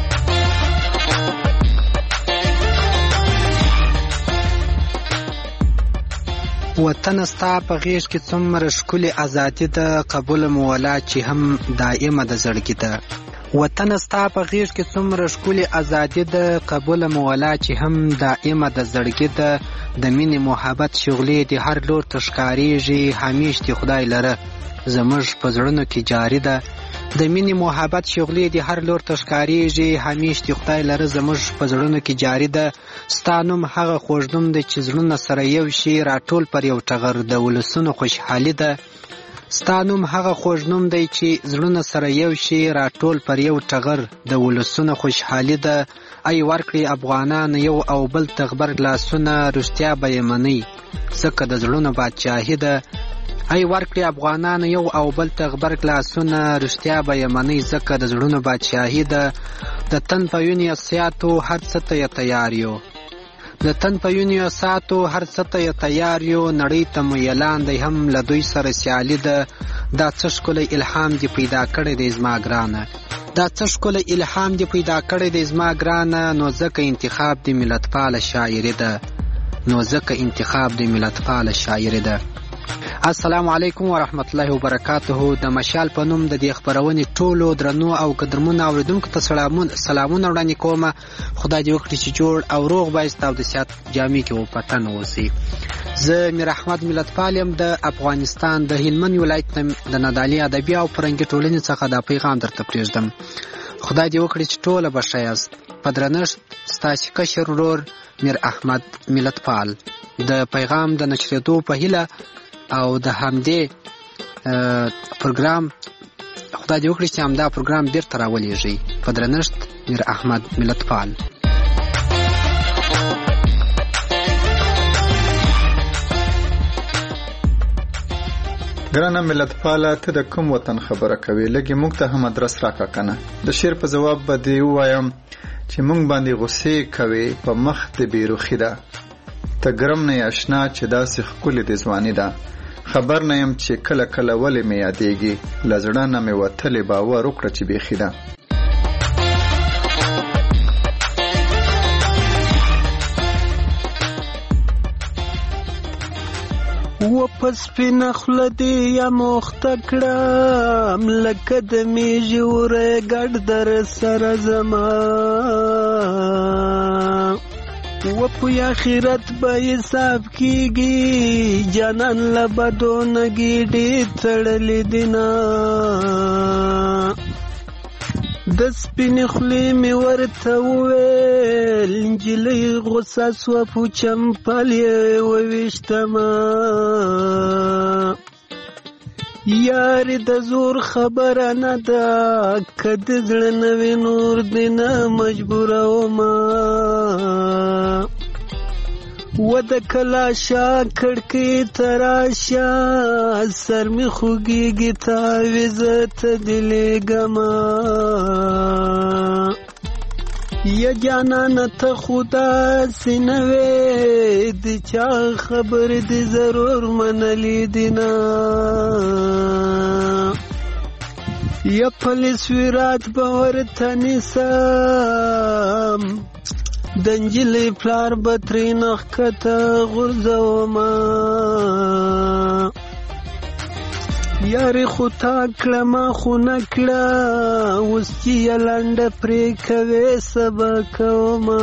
وطن ستا په غیږ کې څومره ښکلې ازادي ده، قبول مو ولا چې هم دائمه د زړګي ده. وطن ستا په غیږ کې څومره ښکلې ازادي ده، قبول مو ولا چې هم دائمه د زړګي ده. د مینې محبت شغلې د هر لور ته ښکارېږي، همیش د خدای لره زموږ په زړونو کې جاري ده. د مینې محبت شغلې د هر لور ته ښکارېږي، همیش د خدای لره زموږ په زړونو کې جاري ده. ستا نوم هغه خوږ نوم دی چې زړونه سره یو شي، راټول پر یو ټغر د ولسونو خوشحالي ده. ستا نوم هغه خوږ نوم دی چې زړونه سره یو شي، راټول پر یو ټغر د ولسونو خوشحالي ده. ای ورکړي افغانان یو او بل ته غبرګ لاسونه، رښتیا به یې منئ ځکه د زړونو بادشاهي ده. ای ورکړي افغانان یو او بل ته غبرګ لاسونه، رښتیا به یې منئ ځکه د زړونو بادشاهي ده. د تن په وینې سیاتو هر څه ته یې تیار یو، د تن په وینې ساتو هر څه ته یې تیار یو، نړۍ ته مو اعلان دی هم له دوی سره سیالي ده. دا څه ښکلی الهام دې پیدا کړی دی زما ګرانه، دا څه ښکلی الهام دې پیدا کړی دی زما ګرانه، نو ځکه انتخاب دې ملتپاله شاعري ده، نو ځکه انتخاب دې ملتپاله شاعري ده. السلام علیکم ورحمت الله وبرکاته. د مشال په نوم د دې خپرونې ټولو درنو او قدرمنو اوریدونکو ته سلامونه وړاندې کوم. خدای دې وکړي چې جوړ او روغ بایست او د صحت جامې کې و پتن اوسئ. زه میر احمد ملتپال یم د افغانستان د هلمند ولایت د نادعلي ادبي او فرهنګي ټولنې څخه دا پیغام درته پرېږدم. خدای دې وکړي چې ټوله به ښه یاست. په درنښت ستاسې کشر ورور میر احمد ملتپال. د پیغام د نشرېدو په هیله او د همدې پروګرام خدای دې وکړي چې همدا پروګرام بیرته راولېږي. په درنښت میر احمد ملتپال. ګرانه ملتپاله، ته د کوم وطن خبره کوې؟ لږې موږ ته هم ادرس راکړه کنه. د شعر په ځواب به دې ووایم چې موږ باندې غصې کوې په مخ د بېروخي ده. ته ګرم نه یې اشنا چې داسې ښکلې د ځواني ده. خبر نه یم چې کله کله ولې مې یادېږي، له زړه نه مې وتلې باور وکړه چې بیخي ده. و پس سپینه خوله دې یا مخته کړم لکه د میږي وری ګډ در سره زما. و په آخرت به حساب کېږي جانان له بدو نه ګېډې تړلې دینه. د سپینې خولې مې ورته وویل نجلۍ غوسه سوه په چمپل یې وویشتمه. یارې د زور خبره نه ده که د زړه نه وي نور دې نه مجبورومه. و د کلاشه کړکۍ ته راشه سر مې خوږېږي تاویزه ته دې لېږمه. یا جانانه ته خو داسې نه وې د چا خبرې دې ضرور منلې دي نه. یا پولیس ویرات به ورته نیسم د نجلۍ پلار به ترېنه ښکته غورځومه. یارې خو تا کړه ما خو نه کړه اوس چې یې لنډه پرې کوې څه به کومه.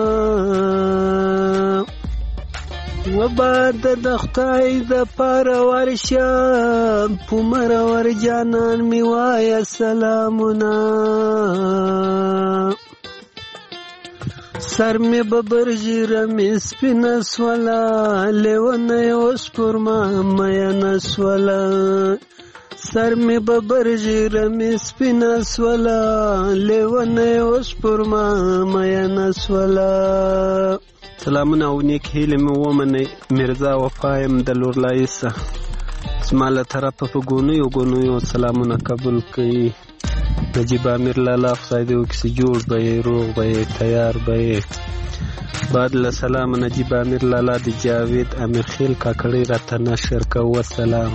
وباده د خدای دپاره ورشه په مرور جانان مې وایه سلامونه. سر مې ببر ژیره مې سپینه سوله لیونه یې اوس پر ما مینه سوله. سر مې ببر ژیره مې سپینه سوله لیونه یې اوس پر ما مینه سوله. سلامونه او نیک هیلې مې ومنئ. میرزا وفا یم د لورلایسه. زما له طرفه په ګونیو ګونیو سلامونه قبول کړئ. نجیب امیر لالا خدای دې وکړي چې جوړ به یې روغ به یې تیار به یې. بعد له سلام نجیب امیر لالا د جاوید امیر خیل کاکړۍ راته نشر کوه سلام.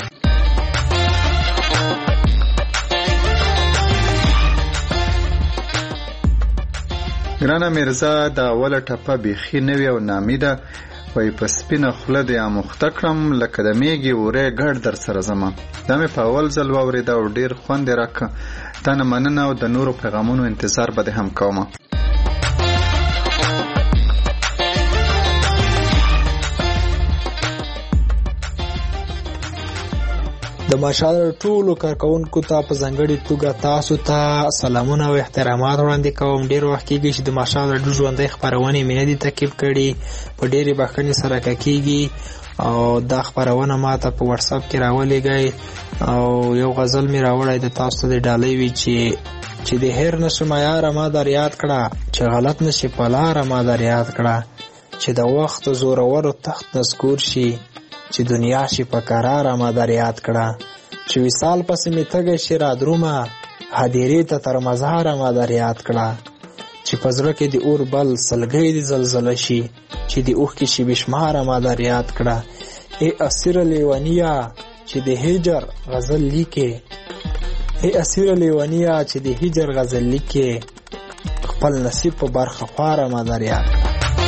ګرانه میرزا د اوله ټپه بیخي نوې او نامیده. وایي په سپینه خوله دې اموخته کړم لکه د میږي وری ګډ در سره زما. دا مې په اول ځل واورېده او ډېر خوند یې راکړه. تا نه مننه او د نورو پیغامونو انتظار به دې هم کومه. د مشال ټولو کارکونکو ته په ځانګړې توګه تاسو ته سلامونه او احترامات وړاندې کوم. ډېر وخت کېږي چې د مشال راډیو ژوندۍ خپرونې مې نه دي تعقیب کړي، په ډېرې بښنې سره کېږي او دا خپرونه ما ته په واتساپ کې راولېږئ او یو غزل مې راوړی د تاسو ته د ډالۍ وي چې چې د هیر نشم یاره ما در یاد کړه، چې غلط نشي په لاره ما در یاد کړه، چې د وخت زورورو تخت نسکور شي، چې دنیا شي په قراره ما در یاد کړه، چې وصال پسې مې تږی شي را درومه هدیرې ته تر مزاره ما در یاد کړه، چې په زړه کې د اور بل سلګۍ د زلزله شي، چې د اوښکې شي بشماره ما در یاد کړه. ای اسیره لیونیه چې د هجر غزل لیکې، ای اسیره لیونیه چې د هجر غزل لیکې، خپل نصیب په برخه خواره ما در یاد کړه.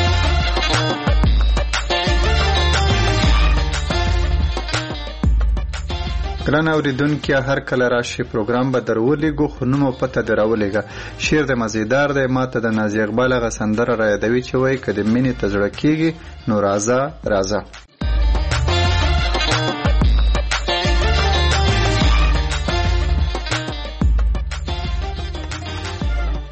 ګران اوریدونکي هر کله راشي پروګرام به درولېږو، خو نوم او پته دې راولېږه. شعر د مزیدار دی، ماته د نازي اقبال هغه سندره را یادوي چې وایي که د مینې ته زړه کېږي نو راځه راځه.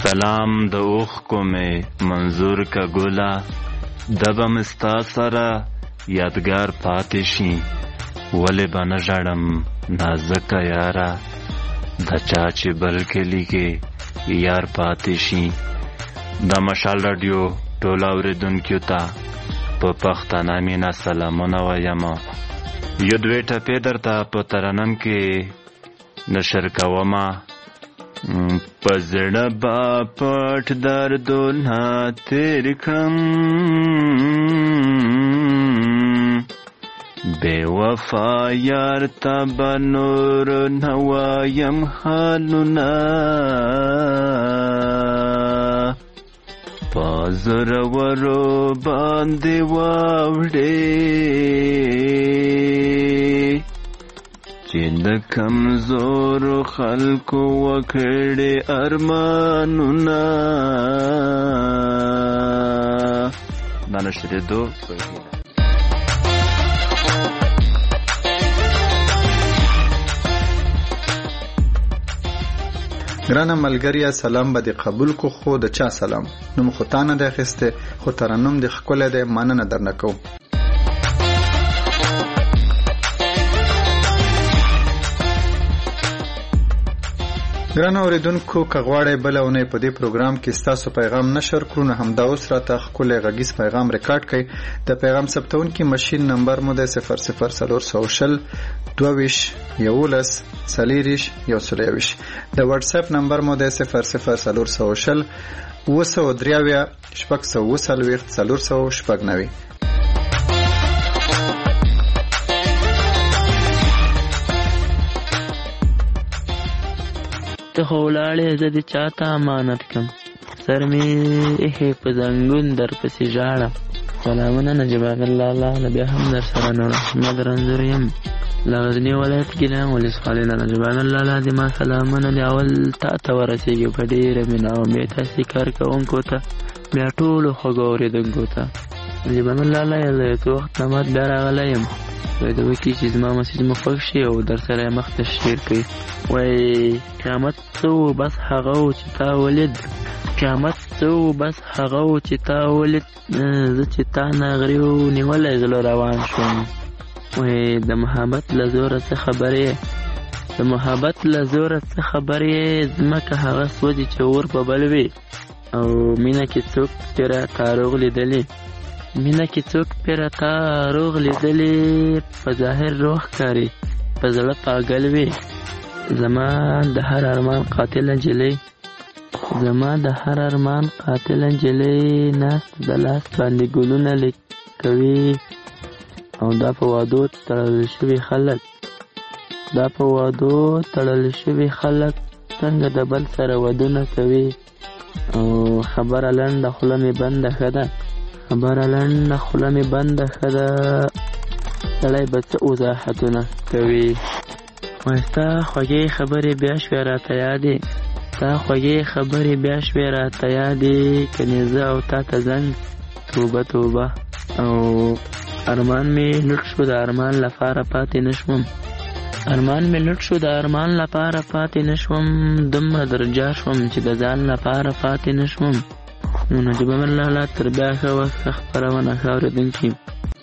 کلام د اوښکو مې منظور که ګله دبه مې ستا سره یادګار پاتې شي ولې به نه ژړم نازکه یاره د چا چې بل کلي کې یار پاتې شي. د مشال راډیو ټولو اورېدونکو ته په پښتانه مینه سلامونه وایم. یو دوې ټپې درته په ترنم کې نشر کومه. په زړه به پټ دردونه تېر کړم بې وفا یار ته به نور نه وایم حالونه په زورورو باندې واوړې چې د کمزورو خلکو وکړې ارمانونه. دا نشریدو ګرانه ملګریا سلام به دې قبول کو خو د چا سلام نوم خو تا نه دی اخیستی خو ترنم دې ښکلی دی مننه درنه کوم. ګرانه اورېدونکو که غواړئ بله اونۍ په دې پروګرام کې ستاسو پیغام نشر کړو نو همدا اوس راته ښکلی غږیز پیغام ریکارډ کړئ. د پیغام ثبتونکي مشین نمبر مو دی صفر صفر څلور سوه شل دوه ویشت یولس څلېرویشت یو سل یوویشت. د واټس اپ نمبر مو دی صفر صفر څلور سوه شل اوه سوه درې اویا شپږ سوه اوه څلوېښت څلور سوه شپږ نوي. ته خو ولاړې زه دې چاته امانت کړم سر مې ایښې په زنګون در پسې ژاړم. سلامونه نجیب آمر لالا نه بیا هم در سره نه محمد رنځور یم له غزني ولایت ګیلان ولسوالۍ نه. نجیب آمر لالا دې ما سلامونه دې اول تا ته ورسېږي په ډېره مینه او بیا تاسې کار کوونکو ته بیا ټولو خوږو اورېدونکو ته. نجیب آمر لالا یو له څه وخت نه مات بیا راغلی یم وایي د وکړي چې زما مسیج مو خوښ شي او در سره یې مخ ته شیر کړي. وایي قیامت څه و بس هغه و چې تا ولید قیامت څه و بس هغه و چې تا ولید زه چې تا نه غریو نیولی زړه روان شوم. وایي د محبت له زوره څه خبرې د محبت له زوره څه خبرې ځمکه هغه سوځي چې اور په بل وي او مینه کې څوک تېره تاروغ لیدلې مینه کې څوک پیره تا روغ لیدلې په ظاهر روح ښکاري په زړه پاگل وي. زما د هر ارمان قاتل نجلۍ زما د هر ارمان قاتل نجلۍ ناست د لاس باندې ګلونه لیکوي او دا په وعدو تړل شوي خلک دا په وعدو تړل شوي خلک څنګه د بل سره ودونه کوي. او خبره لنډه خوله مې بنده ښه ده خبره لنډه خوله مې بنده ښه ده سړی به څه وضاحتونه کوي. وایي ستا خوږې خبرې بیا شوې راته یادې ستا خوږې خبرې بیا شوې راته یادې کنې زه او تا ته زنګ توبه توبه او ارمان مې لوټ شو د ارمان لپاره پاتې نه شوم ارمان مې لوټ شو د ارمان لپاره پاتې نه شوم دومره درجا شوم چې د ځان لپاره پاتې نه شوم. نو نجیب آمر لالا تر بیا ښه وخت ښه خپرونه ښه اورېدونکي.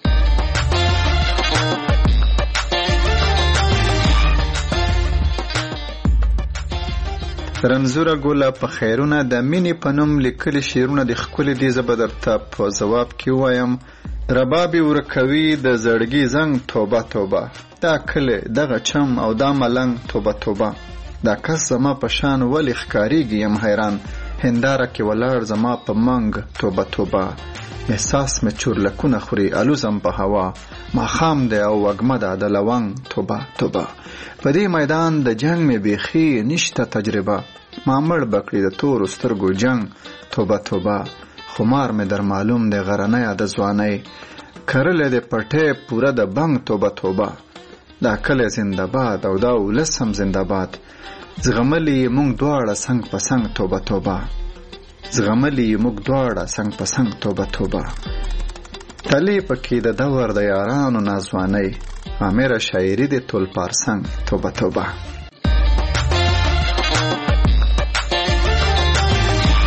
رنځوره ګوله په خیرونه د مینې په نوم لیکلي شعرونه د ښکلي دي. زه به درته په ځواب کې ووایم ربابي ورکوي د زړګي زنګ توبه توبه دا کلی دغه چم او دا ملنګ توبه توبه دا کس زما په شان ولې ښکارېږي یم حیران هنداره کې ولاړ زما په منګ توبه توبه احساس مې چورلکونه خوري الوزم په هوا ماښام دی او وږمه ده د لونګ توبه توبه په دې میدان د جنگ مې بیخي نشته تجربه ما مړ بکړي د تورو سترګو جنگ توبه توبه خمار مې در معلوم دی غرنۍ د ځوانۍ کرلې د پټې پوره د بنګ توبه توبه دا کلی زنده‌باد او دا ولس هم زنده‌باد زغملی مونږ دواړه څنګ په څنګ توبه توبه زغملی مونږ دواړه څنګ په څنګ توبه توبه تلی پکې د دور د یارانو نازوانۍ امیر شاعری د تول پارسنګ توبه توبه.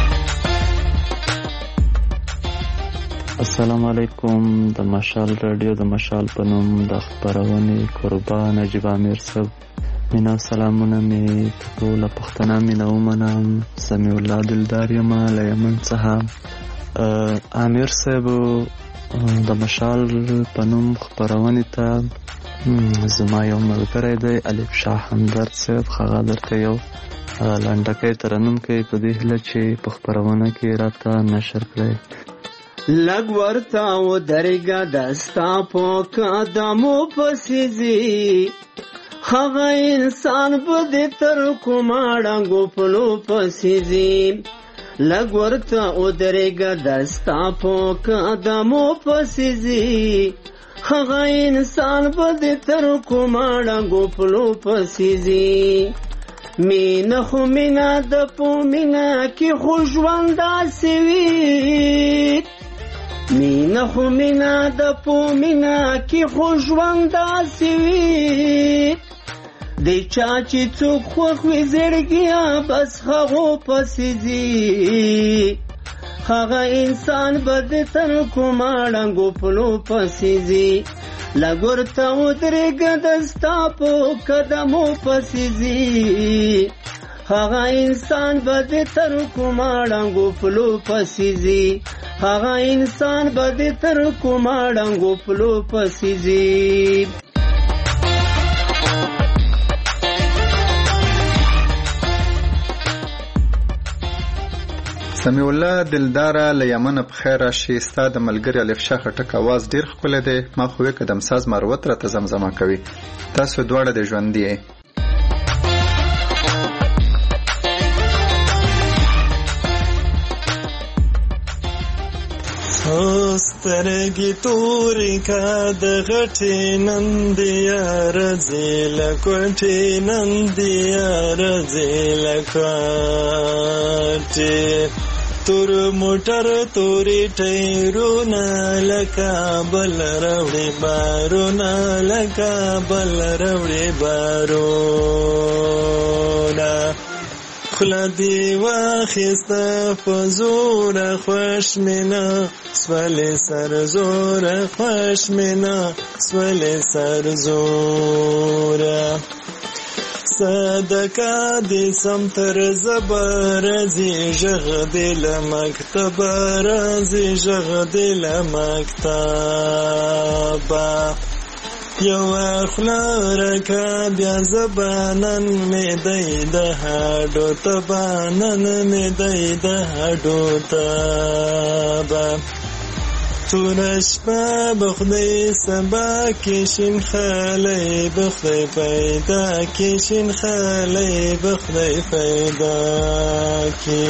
السلام علیکم. د مشال رادیو د مشال په نوم د خپرونې قربان نجیب امیر صاحب مینا سلامونه می ټول پښتنه مینا ومنم. سمیع الله دلدار یم له یمن څخه. امیر صاحب د مشال په نوم خپرونې ته زما یو ملګری دی الف شاه همدرد صاحب، هغه درته یو لنډکی ترنم کوي په دې هیله چې په خپرونه کې راته نشر کړی. لږ ورته ودرېږه دستا په قدمو پسې ځي، هغه انسان به دې تر کومه ړنګو پلو پسې ځي. لږ ورته ودرېږه دستا په قدمو پسې ځي، هغه انسان به دې تر کومه ړنګو پلو پسې ځي. مینه خو مینه د په مینه کې خو ژوند داسې وي، مینه خو مینه د په مینه کې خو ژوند داسې وي. دی چا چې څوک خوښ وي زړګیه بس هغو پسې ځي، هغه انسان به د تر کومه ړنګو پلو پسې ځي. لږ ورته ودرېږه د ستا په قدمو پسې ځي، هغه انسان به د تر کومه ړنګو پلو پسې ځي، هغه انسان به د تر کومه ړنګو پلو پسې ځي. سمیع الله دلداره له یمنه په خیر راشي. ستا د ملګري الف شاه خټک اواز ډیر ښکلی دی. ما خو یې قدم ساز مروت راته زمزمه کوي. تاسو دواړه د ژوندي یې. سترګې تورې کا د غټې نندیا رځې له کوټې نندیا رځې له کوټې تور موټر تورې ټیرونه لکه بل راوړې بارونه لکه بل راوړې بارونه خوله دې واخیسته په زوره خوښ مینه سولې سر زوره خوښ مینه سولې سر زوره صدقه دې سم تر زبر زی ژغ دې له مکتبه راځي ژغ دې له مکتبه یو خوله رکه بیا زبانن می دی د هډو تبانن می دی د هډو تبا توره شپه بخدای سبا کې شین خالی بخدای پیدا کې شین خالی بخدای پیدا کې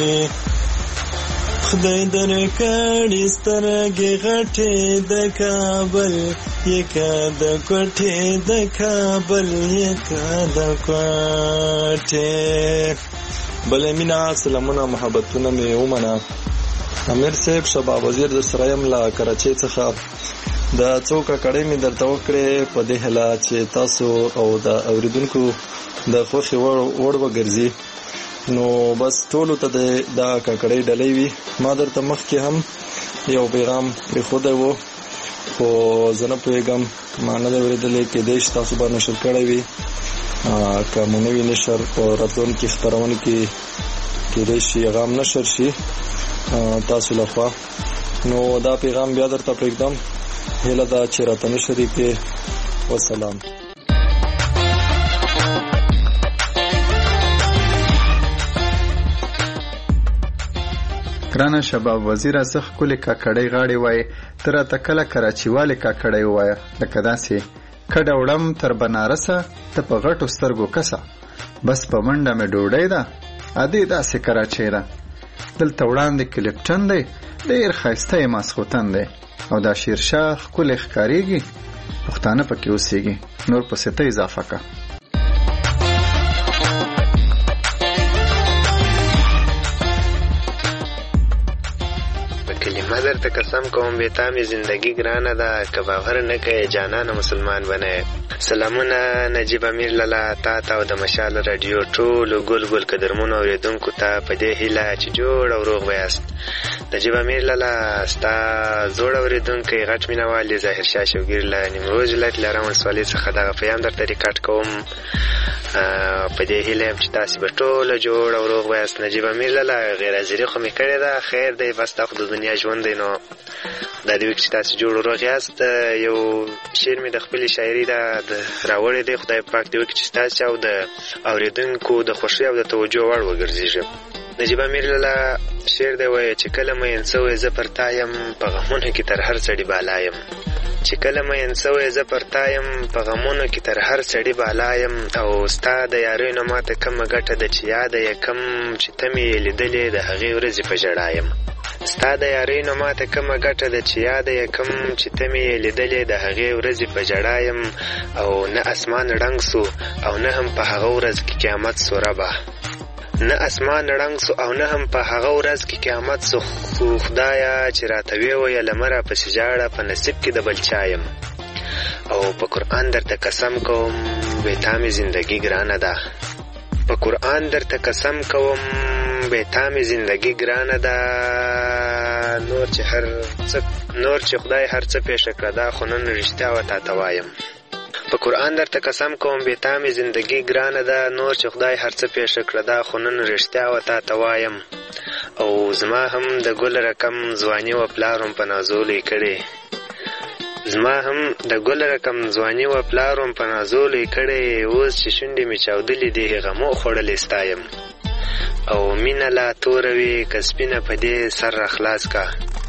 خدای درکړي سترګې غټې د کابل یکه د کوټې د کابل یکه د کوټې. بله مینه سلامونه محبتونه مې ومنه. امیر صاحب شباب وزیر در سره یم له کراچۍ څخه. د څو ککړې مې درته وکړې په دې هیله چې تاسو او د اورېدونکو د خوښې وړ وګرځي. نو بس ټولو ته دا ککړې ډلې وي. ما درته مخکې هم یو پیغام پرېښودی و خو زه نه پوهېږم ما نه دی اورېدلی، کېدی شي تاسو به نشر کړی وي. که مو نه وي نشر په راتلونکي خپرونې کې کېدی شي هغه هم نشر شي تاسو لخوا. نو دا پیغام بیا درته پرېږدم، هیله ده چې راته نشر یې کړې. وسلام. ګرانه شباب وزیره زه ښکلې کاکړۍ غاړې وایې، ته راته کله کراچي والې کاکړۍ ووایه. لکه داسې کډه وړم تر بنارسه ته په غټو سترګو کسه، بس په منډه مې ډوډۍ ده ادې داسې کراچۍ ده. دلته وړاندې کلیپټن دی ډېر ښایسته یې ماسخوتن دی او دا شیرشاه ښکلې ښکارېږي، پښتانه پکې اوسېږي. نور پسې ته اضافه که. کلمه درته قسم کوم بې تا مې زندګي ګرانه ده که باور نه کوې جانانه مسلمان به نه یې. سلامونه نجیب امیر لالا تا ته او د مشال راډیو ټولو ګل ګل قدرمنو اورېدونکو ته په دې هیله چې جوړ او روغ به یاست. نجیب امیر لالا ستا زوړ اورېدونکی غټ مینهوال دی ظاهرشاه شوګیر له نیمروز ولایت لرم ولسوالۍ څخه دغه پیام درته ریکارډ کوم. په دې هیله یم چې تاسې به ټوله جوړ او روغ به یاست. نجیب امیر لالا غیر حاضري خو مې کړې ده، خیر دی، بس دا خو د دنیا ژوند دی، نو دا دې وي چې تاسې جوړ او روغ یاست. یو شعر مې د خپلې شاعري ده راوړی دی، خدای پاک دې وکړي چې ستاسې او د اورېدونکو د خوښۍ او د توجه وړ وګرځېږي. نجیب امیر لالا شعر دی وایي چې کله مین سوی زه پر تا یم په غمونو کې تر هر سړي بالا یم. چې کله مین سوی زه پر تا یم په غمونو کې تر هر سړي بالا یم. او ستا د یارۍ نه ماته کمه ګټه ده چې یاده یې کم چې ته مې یې لیدلې د هغې ورځې په ژړا یم. ستا د یارۍ نه ماته کمه ګټه ده چې یاده یې کم چې ته مې یې لیدلې د هغې ورځې په ژړا یم. او نه اسمان ړنګ سو او نه هم په هغه ورځ کې قیامت سو ربه. نه اسمان ړنګ سو او نه هم په هغه ورځ کې قیامت سو. خو خدایه چې راته ویې ویله مه راپسې ژاړه په نصیب کې د بل چا یم. او په قرآن درته قسم کوم بې تا مې زندګي ګرانه ده. په قرآن درته قسم کوم بې تا مې زندګي ګرانه ده. نور چې هر څه نور چې خدای هر څه پېښه کړه دا خو نن رښتیا و تا ته وایم. په قرآن درته قسم کوم بې تا مې زندګي ګرانه ده. نور چې خدای هر څه پېښه کړه دا خو نن رښتیا و تا ته وایم. او زما هم د ګل رقم ځواني و پلار په نازولې کړې. زما هم د ګل رقم ځواني و پلار په نازولې کړې. اوس چې شونډې مې چاودلې دي غمو خوړلې ستا یم. او مینه لا توره وي که سپینه په دې سر را خلاص کا.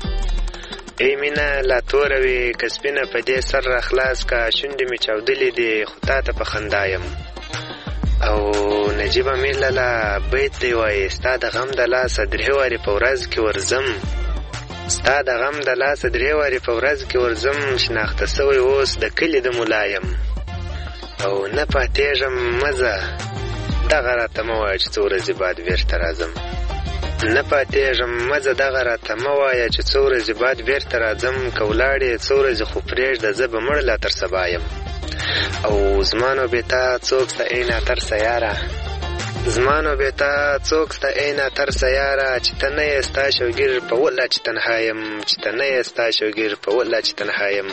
ای مینه لا توره وي که سپینه په دې سر را خلاص کا. شونډې مې چاودلې دي خو تا ته په خندا یم. او نجیب امیر لالا بیت دی وایي ستا د غم د لاسه درې وارې په ورځ کې ورځم. ستا د غم د لاسه درې وارې په ورځ کې ورځم. شناخته سوی اوس د کلي د ملا یم. او نه پاتېږم مزه دغه راته مه وایه چې څو ورځې بعد بېرته راځم. نه پاتېږم مزه دغه راته مه وایه چې څو ورځې بعد بېرته راځم. که ولاړې څو ورځې خو پرېږده زه به مړ لا تر سبا یم. او زما نو بې تا څوک سته ای ناترسه یاره. زما نو بې تا څوک سته ای ناترسه یاره. چې ته نه یې ستا شوګیر په والله چې تنها یم. چې ته نه یې ستا شوګیر په والله چې تنها یم.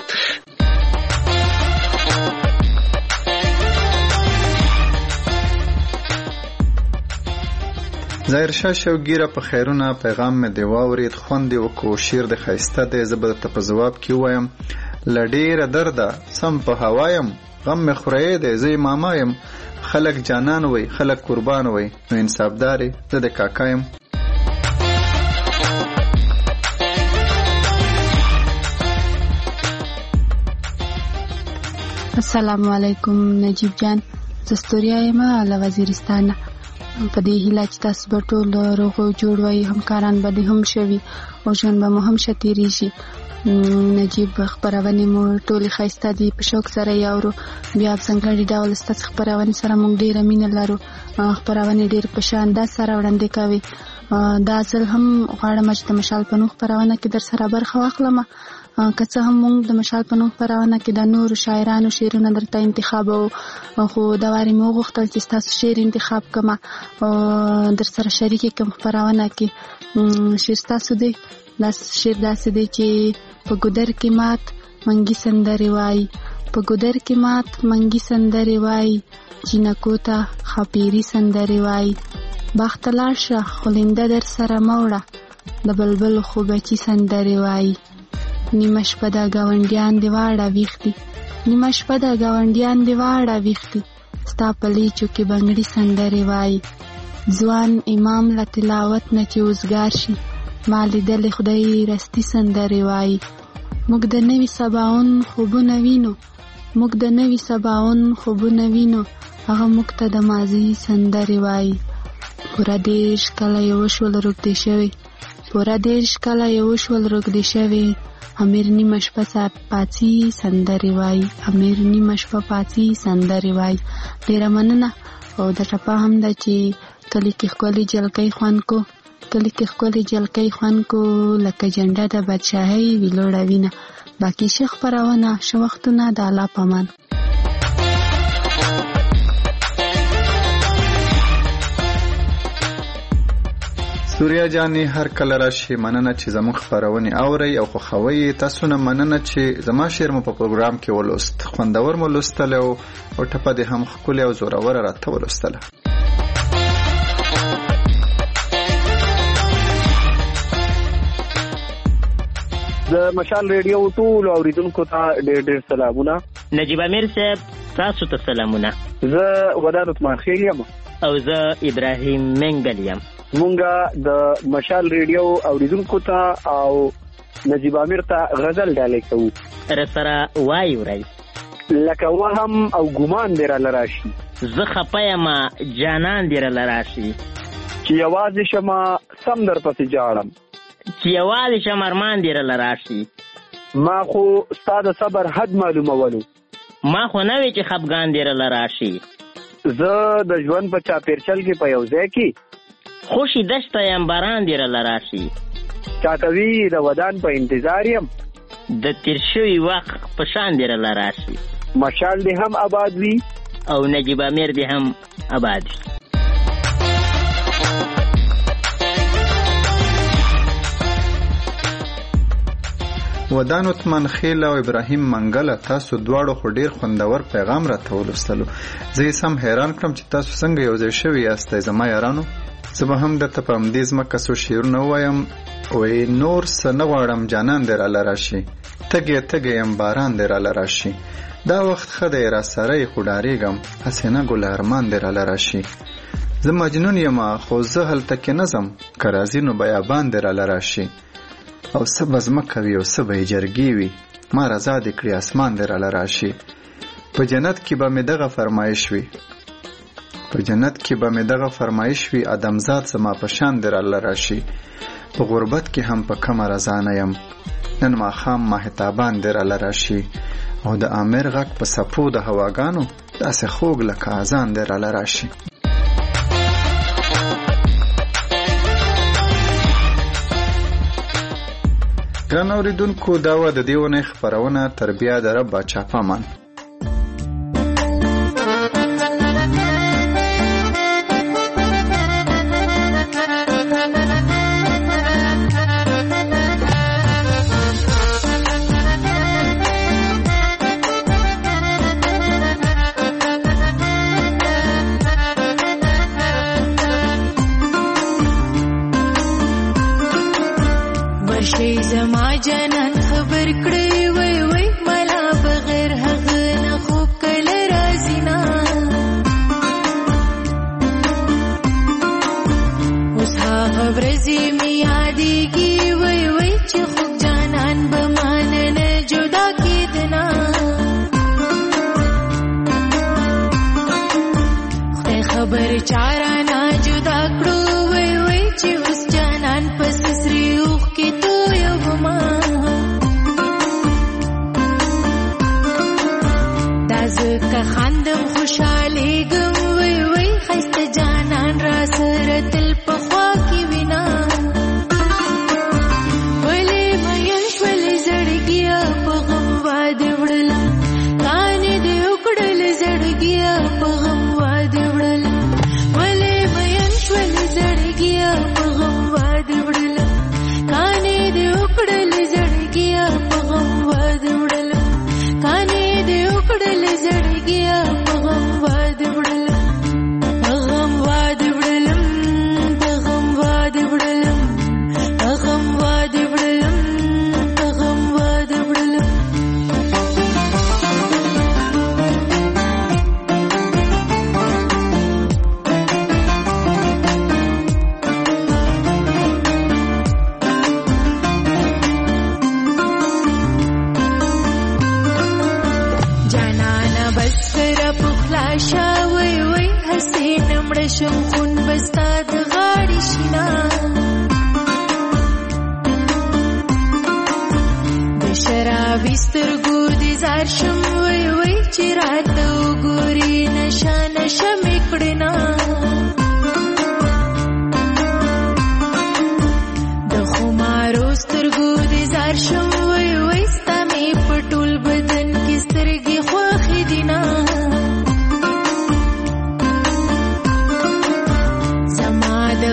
ظاهرشاه شوګیره په خیرونه پیغام مې دی واورید، خوند یې وکړو، شعر د ښایسته دی، زه به درته په ځواب کې ووایم له ډېره درده سم په هوا یم. غم مې خورایې دی زه یې ماما یم. خلک جانان وی خلک قربان وی نو انصافدار یې زه د کاکا یم. السلام علیکم نجیب جان، زه ستوریا یم له وزیرستانه. په دې هیله چې تاسو به ټول روغ او جوړ وئ، همکاران به دې هم شوي او ژوند به مو هم ښه تېرېږي. نجیب خپرونې مو ټولې ښایسته دي، په شوق سره یې اورو. بیا په ځانګړي ډول ستاسې خپرونې سره موږ ډېره مینه لرو. خپرونې ډېر په شاندار سره وړاندې کوي. دا ځل هم غواړم چې د مشال په نوم خپرونه کې در سره برخه واخلم. که څه هم موږ د مشال په نوم خپرونه کې د نورو شاعرانو شعرونه درته انتخابوو، خو دا وارې مې وغوښتل چې ستاسو شعر انتخاب کړم او در سره شریک کړم خپرونه کې. شعر ستاسو دی. دا شعر داسې دی چې په ګودر کې مات منګي سندرې وایي. په ګودر کې مات منګي سندرې وایي. جینکو ته خاپیري سندرې وایي. باغ ته لاړ شه خولنده در سره مه وړه، د بلبلو خو بچي سندرې وایي. نیمه شپه د ګاونډیان دې واړه ویښ دي. نیمه شپه د ګاونډیان دې واړه ویښ دي. ستا په لیچو کې بنګړي سندرې وایي. ځوان امام له تلاوت نه چې اوزګار شي، ما لیدلې خدای رستي سندرې وایي. موږ د نوي سباون خوبونه وینو، موږ د نوي سباون خوبونه وینو، هغه موږ ته د ماضي سندرې وایي. پوره دېرش کاله یې وشول روږدې شوې، پوره دېرش کاله یې وشول روږدې شوې. امیر نیمه شپه پاڅي سندرې وایي. امیر نیمه شپه پاڅي سندرې وایي. ډېره مننه. او د ټپه هم ده چې کلی کې ښکلي جلکۍ خوند کو، کلي کې ښکلې جلکۍ خوند کو لکه جنډه د بادشاهۍ وي لوړه وینه. باقي ښه خپرونه ښه وختونه د الله په امان. سوریا جانې هر کله راشي، مننه چې زموږ خپرونې اورئ او خوښوئ. تاسو نه مننه چې زما شعر مو په پروګرام کې ولوست، خوندور مو لوستلی او ټپه دې هم ښکلې او زوروره راته ولوستله. د مشال ریډیو ټول اوریدونکو ته ډېر ډېر سلامونه. نجیب امیر صاحب تاسو ته سلامونه. زه ودان عثمان خیل یم او زه ابراهیم منګل یم. مونږه د مشال ریډیو اوریدونکو ته او نجیب امیر ته غزل ډالۍ کوو. رسره وای ورای لکه وهم او ګمان دې راله راشي، زه خپه یم جانان دې راله راشي، چې یوازې شمه سم در پسې جاړم، چې یوازې شم ارمان دې راله راشي. ما خو ستا د صبر حد معلومولو، ما خو نه وی چې خفګان دې راله راشي. زه د ژوند په چاپېرچل کې په یو ځای کې خوشي دشته یم باران دې راله راشي، چاته وي د ودان په انتظار یم، د تیر شوي وخت په شان دې راله راشي. مشال دې هم آباد وي او نجیب امیر دې هم آباد وي. ودان عثمان خیل او ابراهیم منګل، تاسو دواړو خو ډیر خوندور پیغام راته ولوستلو. زه یې سم حیران کړم چې تاسو څنګه یو ځای شوي یاستئ زما یارانو. زه به هم درته په همدې ځمکه څو شعرونه ووایم. وایي نور څه نه غواړم جانان دې راله راشي، تږی تږی یم باران دې راله راشي، دا وخت ښه دی را سره یې خو ډارېږم هسې نه ګل ارمان دې راله راشي. زه مجنون یم خو زه هلته کې نه ځم، که راځي نو بیابان دې راله راشي، او څه به ځمکه وي او څه به یې جرګې وي، ما رضا دې کړي اسمان دې راله راشي. په جنت کې به مې دغه فرمایش وي، په جنت کې به مې دغه فرمایش وي، ادمزاد زما په شان دې راله راشي. په غربت کې هم په کمه رضا نه یم، نن ماښام ماهتابان دې راله راشي، او د امیر غږ په څپو د هواګانو داسې خوږ لکه اذان دې راله راشي. ګران اوریدونکو، دا وه د دې اونۍ خپرونه تر بیا د رب باچا په امان.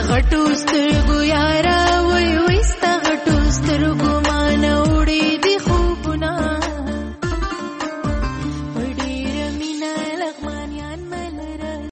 غټو